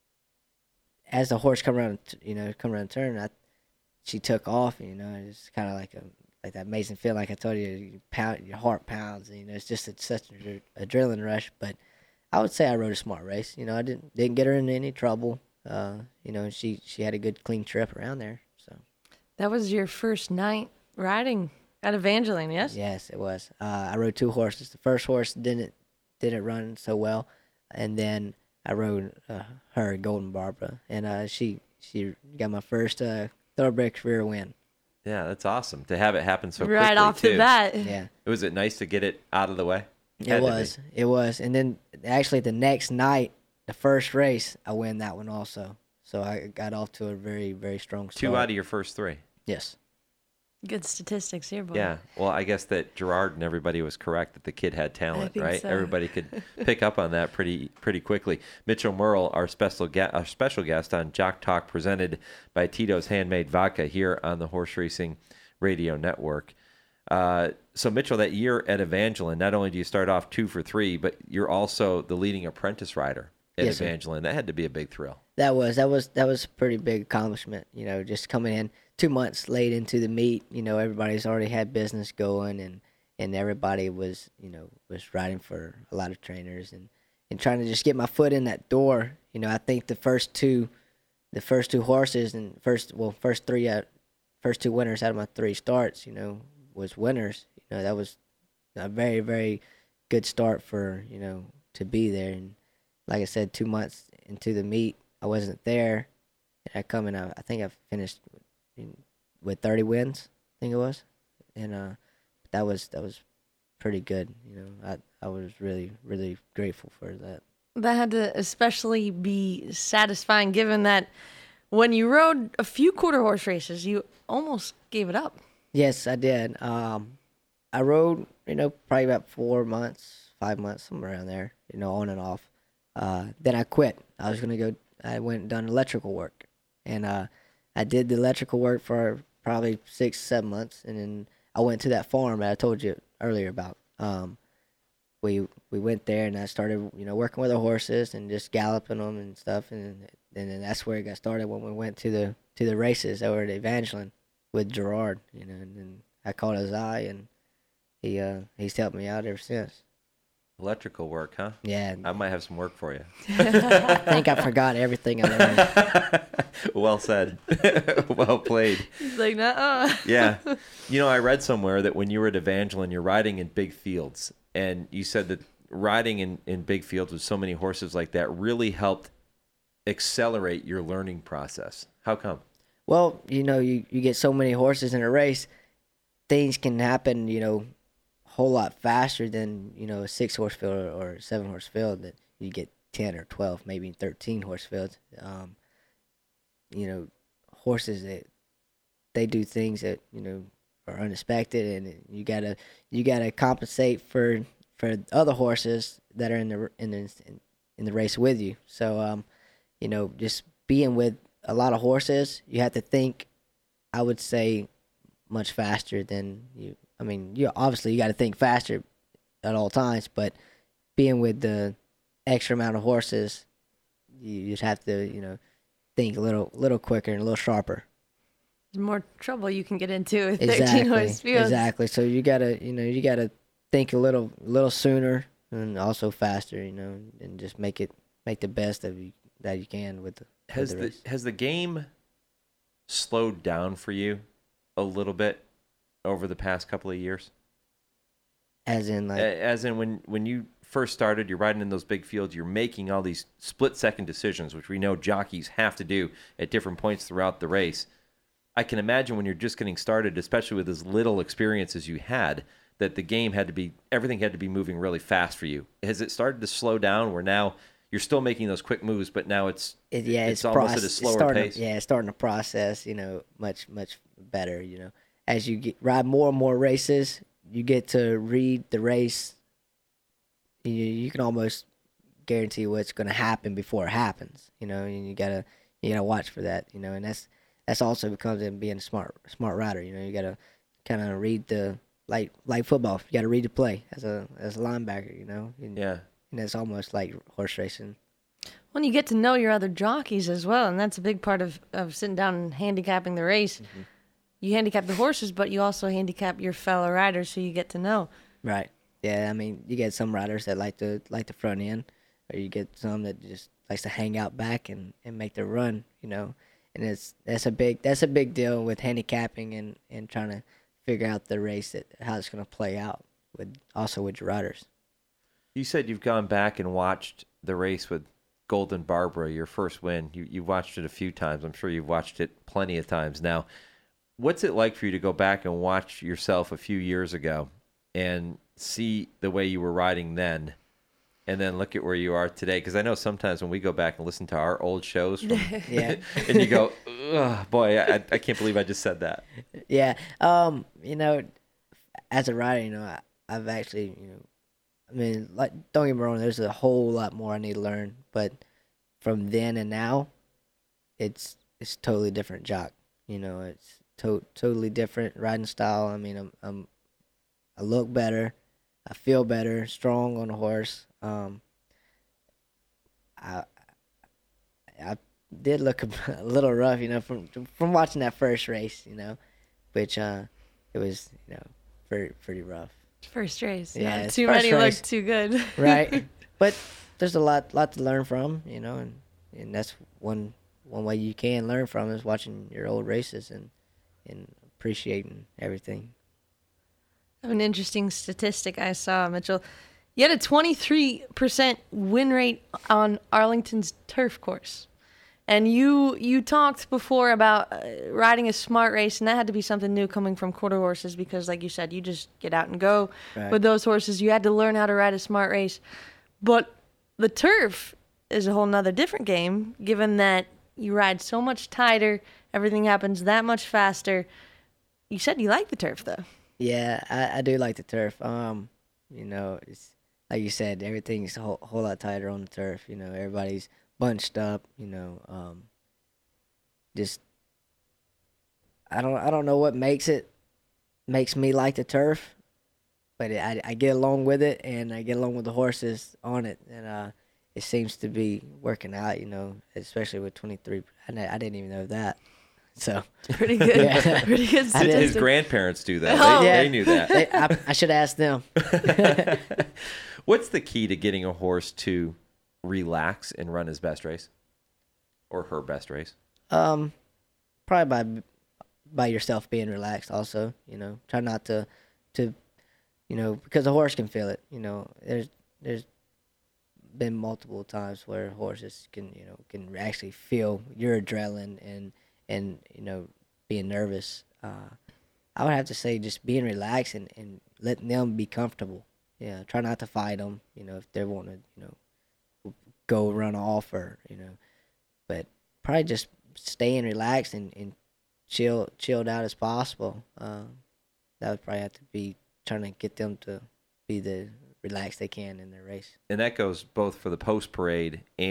as the horse come around, you know, come around the turn, I, she took off. You know, it's kind of like a like that amazing feeling. Like I told you, you pound your heart pounds. And, you know, it's just a, such an adrenaline rush. But I would say I rode a smart race. You know, I didn't didn't get her into any trouble. Uh, you know, she she had a good clean trip around there. So That was your first night riding at Evangeline, yes? yes, it was. Uh, I rode two horses. The first horse didn't didn't run so well, and then I rode uh, her, Golden Barbara, and uh, she she got my first uh, thoroughbred career win. Yeah, that's awesome to have it happen so Right quickly, off too. the bat. Yeah, Was it nice to get it out of the way? it Had to be. was. It was, and then actually the next night, the first race, I win that one also. So I got off to a very very strong start. Two out of your first three. Yes. Good statistics here, boy. Yeah. Well, I guess that Gerard and everybody was correct that the kid had talent, think right? so. Everybody could pick up on that pretty pretty quickly. Mitchell Merle, our special guest, our special guest on Jock Talk, presented by Tito's Handmade Vodka here on the Horse Racing Radio Network. Uh, so, Mitchell, that year at Evangeline, not only do you start off two for three, but you're also the leading apprentice rider at Yes, sir. Evangeline. That had to be a big thrill. That was that was that was a pretty big accomplishment. You know, just coming in two months late into the meet. You know, everybody's already had business going, and, and everybody was you know was riding for a lot of trainers, and, and trying to just get my foot in that door. You know, I think the first two, the first two horses and first well first three out, first two winners out of my three starts. You know, was winners. You know, that was a very very good start for you know to be there. And like I said, two months into the meet, I wasn't there. I come in, I, I think I finished in, with thirty wins, I think it was, and uh, that was that was pretty good. You know, I I was really really grateful for that. That had to especially be satisfying given that when you rode a few quarter horse races, you almost gave it up. Yes, I did. Um, I rode, you know, probably about four months, five months, somewhere around there, you know, on and off. Uh, then I quit. I was gonna go. I went and done electrical work, and uh, I did the electrical work for probably six, seven months, and then I went to that farm that I told you earlier about. Um, we we went there, and I started, you know, working with the horses and just galloping them and stuff, and and then that's where it got started when we went to the to the races over at Evangeline with Gerard, you know, and then I caught his eye, and he uh, he's helped me out ever since. Electrical work, huh? Yeah. I might have some work for you. I think I forgot everything I learned. Well said. Well played. He's like, nuh-uh. Yeah. You know, I read somewhere that when you were at Evangeline, you're riding in big fields. And you said that riding in, in big fields with so many horses like that really helped accelerate your learning process. How come? Well, you know, you, you get so many horses in a race, things can happen, you know, whole lot faster than you know a six horse field or, or a seven horse field that you get ten or twelve, maybe thirteen horse fields. Um, you know, horses that they do things that you know are unexpected, and you gotta you gotta compensate for for other horses that are in the in the in the race with you. So um, you know, just being with a lot of horses, you have to think, I would say, much faster than you. I mean, you obviously you got to think faster at all times, but being with the extra amount of horses, you just have to, you know, think a little, little quicker and a little sharper. There's more trouble you can get into with Exactly, thirteen horse fields. exactly. So you gotta, you know, you gotta think a little, little sooner and also faster, you know, and just make it, make the best of you that you can with the. Has with the, the race. has the game slowed down for you a little bit over the past couple of years? As in, like, as in when when you first started, you're riding in those big fields, you're making all these split second decisions, which we know jockeys have to do at different points throughout the race. I can imagine when you're just getting started, especially with as little experience as you had, that the game had to be, everything had to be moving really fast for you. Has it started to slow down where now you're still making those quick moves, but now it's it, yeah, it's, it's almost proce- at a slower it's starting, pace? Yeah, it's starting to process, you know, much, much better, you know. As you get, ride more and more races, you get to read the race. You, you can almost guarantee what's going to happen before it happens, you know, and you got to you gotta watch for that, you know, and that's that's also becomes in being a smart smart rider, you know. You got to kind of read the, like like football, you got to read the play as a as a linebacker, you know. And, yeah. And it's almost like horse racing. Well, you get to know your other jockeys as well, and that's a big part of, of sitting down and handicapping the race. Mm-hmm. You handicap the horses, but you also handicap your fellow riders, so you get to know. Right. Yeah, I mean, you get some riders that like to like the front end, or you get some that just likes to hang out back and, and make the run, you know. And it's that's a big that's a big deal with handicapping and, and trying to figure out the race, that how it's going to play out with also with your riders. You said you've gone back and watched the race with Golden Barbara, your first win. You you've watched it a few times. I'm sure you've watched it plenty of times now. What's it like for you to go back and watch yourself a few years ago and see the way you were riding then, and then look at where you are today? Because I know sometimes when we go back and listen to our old shows, from, yeah, and you go, "Ugh, boy, I, I can't believe I just said that." Yeah, um, you know, as a rider, you know, I, I've actually, you know, I mean, like, don't get me wrong, there's a whole lot more I need to learn, but from then and now, it's it's totally different jock. You know, it's to- totally different riding style. I mean, I'm, I'm I look better, I feel better, strong on the horse. Um, I I did look a, a little rough, you know, from from watching that first race, you know, which uh, it was, you know, pretty pretty rough. First race, yeah. yeah, It's too first many race. look too good, right? But there's a lot lot to learn from, you know, and, and that's one one way you can learn from is watching your old races and and appreciating everything. I have an interesting statistic I saw, Mitchell. You had a twenty-three percent win rate on Arlington's turf course. And you you talked before about uh, riding a smart race, and that had to be something new coming from quarter horses because, like you said, you just get out and go Right. with those horses. You had to learn how to ride a smart race. But the turf is a whole nother different game, given that you ride so much tighter, everything happens that much faster. You said you like the turf, though. Yeah, I, I do like the turf. Um, you know, it's like you said, everything's a whole, whole lot tighter on the turf. You know, everybody's bunched up. You know, um, just I don't I don't know what makes it makes me like the turf, but it, I I get along with it and I get along with the horses on it, and uh, it seems to be working out. You know, especially with twenty-three. I I didn't even know that. So pretty good, yeah. pretty good. His statistic. grandparents do that. Oh. They, Yeah. they knew that. They- I, I should ask them. What's the key to getting a horse to relax and run his best race, or her best race? Um, probably by by yourself being relaxed. Also, you know, try not to to, you know, because the horse can feel it. You know, there's there's been multiple times where horses can you know can actually feel your adrenaline and and you know being nervous. Uh, I would have to say just being relaxed and, and letting them be comfortable. Yeah, try not to fight them. You know, if they want to, you know, go run off or you know, but probably just staying relaxed and, and chill chilled out as possible. Uh, that would probably have to be trying to get them to be the relaxed they can in their race. And that goes both for the post parade and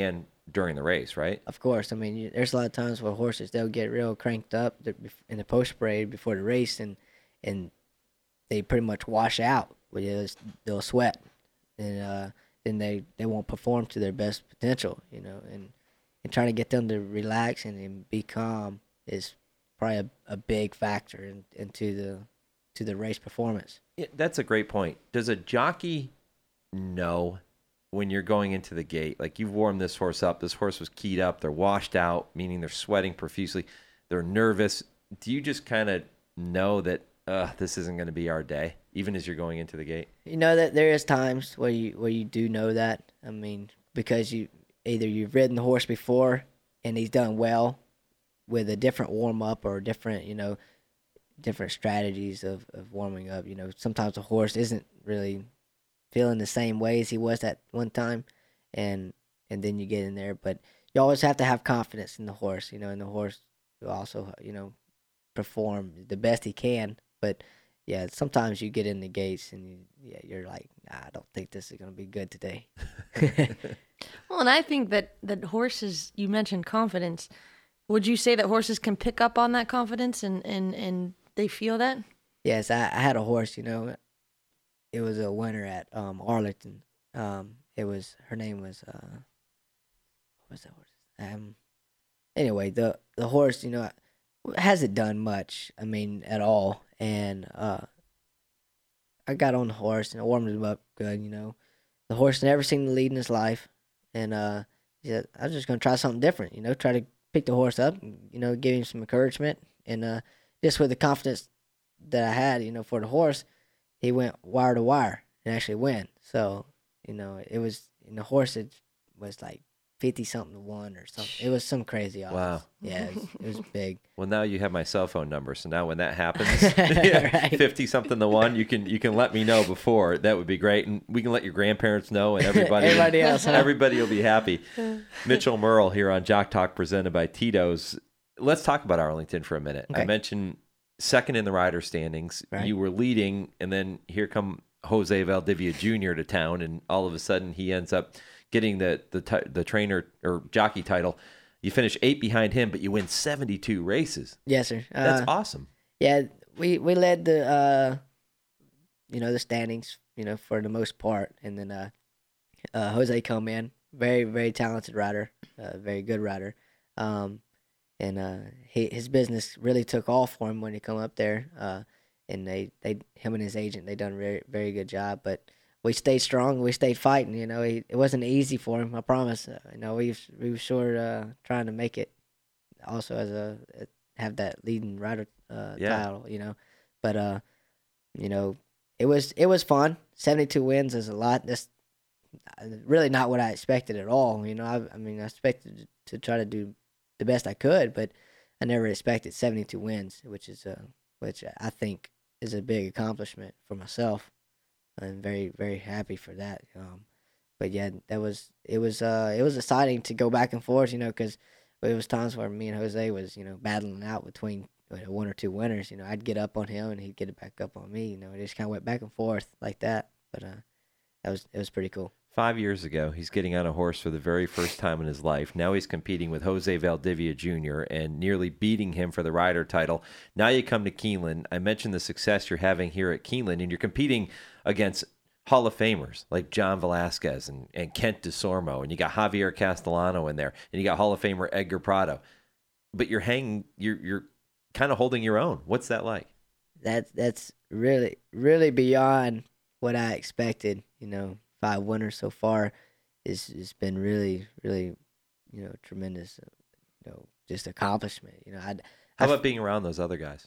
during the race, right? Of course. I mean, you, there's a lot of times where horses, they'll get real cranked up in the post parade before the race, and and they pretty much wash out. They'll sweat, and uh, then they, they won't perform to their best potential, you know. And, and trying to get them to relax and, and be calm is probably a, a big factor in, into the to the race performance. Yeah, that's a great point. Does a jockey know when you're going into the gate, like you've warmed this horse up, this horse was keyed up, they're washed out, meaning they're sweating profusely, they're nervous. Do you just kind of know that uh, this isn't going to be our day, even as you're going into the gate? You know that there is times where you where you do know that. I mean, because you either you've ridden the horse before and he's done well with a different warm up or different, you know, different strategies of, of warming up. You know, sometimes the horse isn't really feeling the same way as he was at one time, and and then you get in there. But you always have to have confidence in the horse, you know, and the horse will also, you know, perform the best he can. But yeah, sometimes you get in the gates and you, yeah, you're like, nah, I don't think this is going to be good today. Well, and I think that, that horses, you mentioned confidence. Would you say that horses can pick up on that confidence and, and, and they feel that? Yes, I, I had a horse, you know. It was a winner at um, Arlington. Um, it was her name was uh, what was that horse? Um, anyway, the the horse, you know, hasn't done much. I mean, at all. And uh, I got on the horse and I warmed him up good. You know, the horse never seen the lead in his life, and uh, yeah, I was just gonna try something different. You know, try to pick the horse up, and, you know, give him some encouragement, and uh, just with the confidence that I had, you know, for the horse. He went wire to wire and actually win. So, you know, it was, and the horse it was like fifty something to one or something. It was some crazy odds. Wow. Yeah, it was, it was big. Well, now you have my cell phone number, so now when that happens, Right. fifty something to one, you can you can let me know before. That would be great, and we can let your grandparents know, and everybody Everybody else, huh? everybody will be happy. Mitchell Merle here on Jock Talk, presented by Tito's. Let's talk about Arlington for a minute. Okay. I mentioned second in the rider standings. Right. You were leading, and then here come Jose Valdivia Junior to town, and all of a sudden he ends up getting the the t- the trainer or jockey title. You finish eight behind him, but you win seventy-two races. Yes, sir. That's Uh, awesome. Yeah, we we led the uh, you know, the standings, you know, for the most part, and then uh, uh Jose come in, very very talented rider, uh, very good rider. Um, And uh, he, his business really took off for him when he come up there. Uh, and they, they, him and his agent, they done a very, very good job. But we stayed strong. We stayed fighting. You know, he, it wasn't easy for him. I promise. Uh, you know, we we were sure uh, trying to make it. Also, as a have that leading rider uh, Yeah. title. You know, but uh, you know, it was it was fun. seventy-two wins is a lot. That's really not what I expected at all. You know, I, I mean, I expected to try to do the best I could, but I never expected seventy-two wins, which is uh, which I think is a big accomplishment for myself. I'm very very happy for that. Um, but yeah, that was it was uh it was exciting to go back and forth, you know, because it was times where me and Jose was, you know, battling out between you know, one or two winners. You know, I'd get up on him and he'd get it back up on me. You know, it just kind of went back and forth like that. But uh, that was it was pretty cool. Five years ago, he's getting on a horse for the very first time in his life. Now he's competing with Jose Valdivia Junior and nearly beating him for the rider title. Now you come to Keeneland. I mentioned the success you're having here at Keeneland, and you're competing against Hall of Famers like John Velasquez and, and Kent DeSormo, and you got Javier Castellano in there, and you got Hall of Famer Edgar Prado. But you're hanging, you're you're kind of holding your own. What's that like? That's that's really really beyond what I expected. You know. Five winners so far is it's been really, really, you know, tremendous, uh, you know, just accomplishment. You know, I. How about being around those other guys?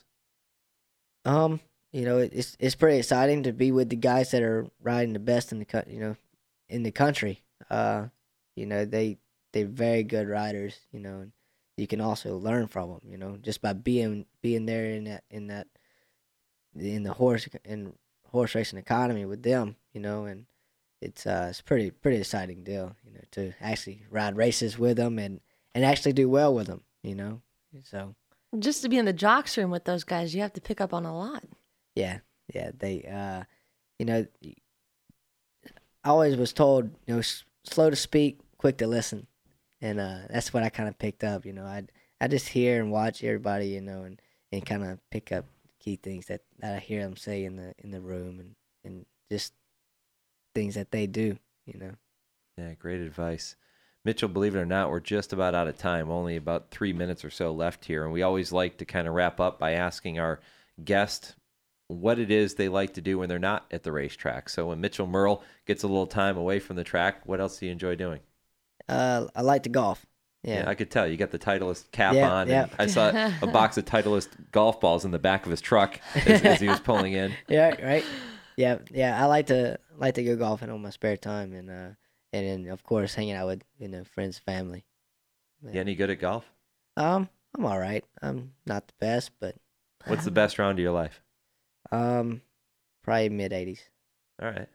Um, you know, it, it's it's pretty exciting to be with the guys that are riding the best in the co- you know, in the country. Uh, you know, they they're very good riders. You know, and you can also learn from them. You know, just by being being there in that in that in the horse and horse racing economy with them. You know, and It's uh it's pretty pretty exciting deal, you know, to actually ride races with them and, and actually do well with them, you know. So just to be in the jocks room with those guys, you have to pick up on a lot. Yeah, yeah, they uh, you know, I always was told, you know, s- slow to speak, quick to listen, and uh, that's what I kind of picked up. You know, I I just hear and watch everybody, you know, and, and kind of pick up key things that, that I hear them say in the in the room, and, and just things that they do. You know. Yeah, great advice. Mitchell, believe it or not, we're just about out of time, only about three minutes or so left here. And we always like to kind of wrap up by asking our guest what it is they like to do when they're not at the racetrack. So when Mitchell Murrill gets a little time away from the track, what else do you enjoy doing? Uh, I like to golf. Yeah. yeah, I could tell. You got the Titleist cap yeah, on. Yeah. And I saw a box of Titleist golf balls in the back of his truck as, as he was pulling in. Yeah, right. Yeah, yeah. I like to like to go golfing on my spare time, and uh, and then of course hanging out with you know friends, family. Yeah. You any good at golf? Um, I'm all right. I'm not the best, but. What's the best round of your life? Um, probably mid eighties. All right.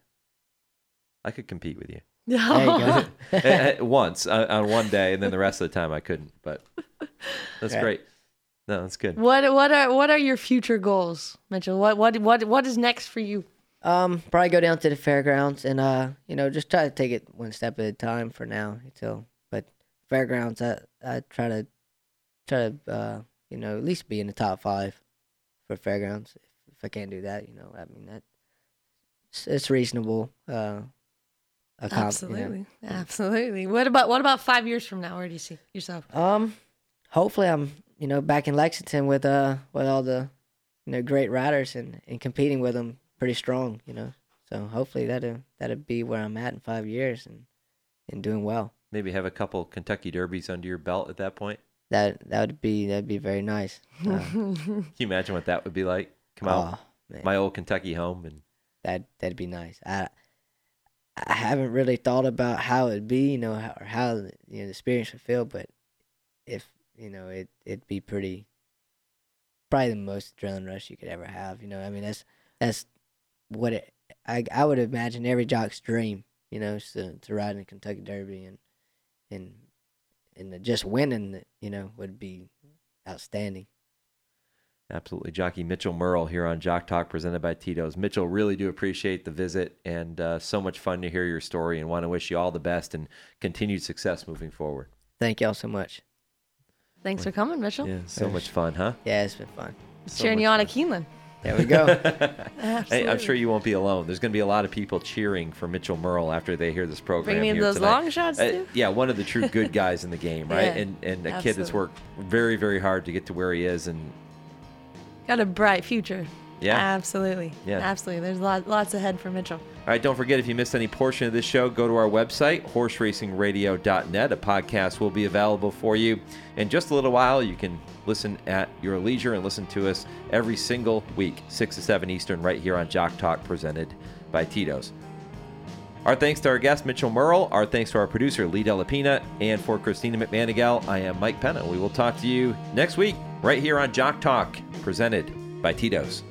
I could compete with you. There you go. Once uh, on one day, and then the rest of the time I couldn't. But that's right. Great. No, that's good. What what are what are your future goals, Mitchell? What what what what is next for you? Um, probably go down to the fairgrounds and uh, you know, just try to take it one step at a time for now until. But fairgrounds, I I try to try to uh, you know, at least be in the top five for fairgrounds. If, if I can't do that, you know, I mean that it's, it's reasonable. Uh. Absolutely, you know. absolutely. What about what about five years from now? Where do you see yourself? Um, hopefully I'm you know back in Lexington with uh with all the you know great riders and, and competing with them pretty strong. You know, so hopefully that'll that'll be where I'm at in five years and and doing well. Maybe have a couple Kentucky Derbies under your belt at that point. That that would be that'd be very nice. Uh, Can you imagine what that would be like? Come out, oh, my old Kentucky home, and that that'd be nice. I. I haven't really thought about how it'd be, you know, how, or how you know the experience would feel, but if you know, it it'd be pretty, probably the most adrenaline rush you could ever have. You know, I mean, that's that's what it. I I would imagine every jock's dream, you know, to to ride in the Kentucky Derby and and and just winning, you know, would be outstanding. Absolutely. Jockey Mitchell Murrill here on Jock Talk presented by Tito's. Mitchell, really do appreciate the visit and uh, so much fun to hear your story and want to wish you all the best and continued success moving forward. Thank y'all so much. Thanks for coming, Mitchell. Yeah, so much fun, huh? Yeah, it's been fun. So cheering you on at Keeneland. There we go. Hey, I'm sure you won't be alone. There's going to be a lot of people cheering for Mitchell Murrill after they hear this program. Bringing in here those tonight. long shots, uh, too? Yeah, one of the true good guys in the game, right? Yeah, and and a absolutely. kid that's worked very, very hard to get to where he is and got a bright future. Yeah. Absolutely. Yeah. Absolutely. There's lot, lots ahead for Mitchell. All right, don't forget, if you missed any portion of this show, go to our website, horse racing radio dot net. A podcast will be available for you. In just a little while, you can listen at your leisure and listen to us every single week, six to seven Eastern, right here on Jock Talk, presented by Tito's. Our thanks to our guest, Mitchell Murrill. Our thanks to our producer, Lee Delapina. And for Christina McManigal, I am Mike Penna. We will talk to you next week, right here on Jock Talk, presented by Tito's.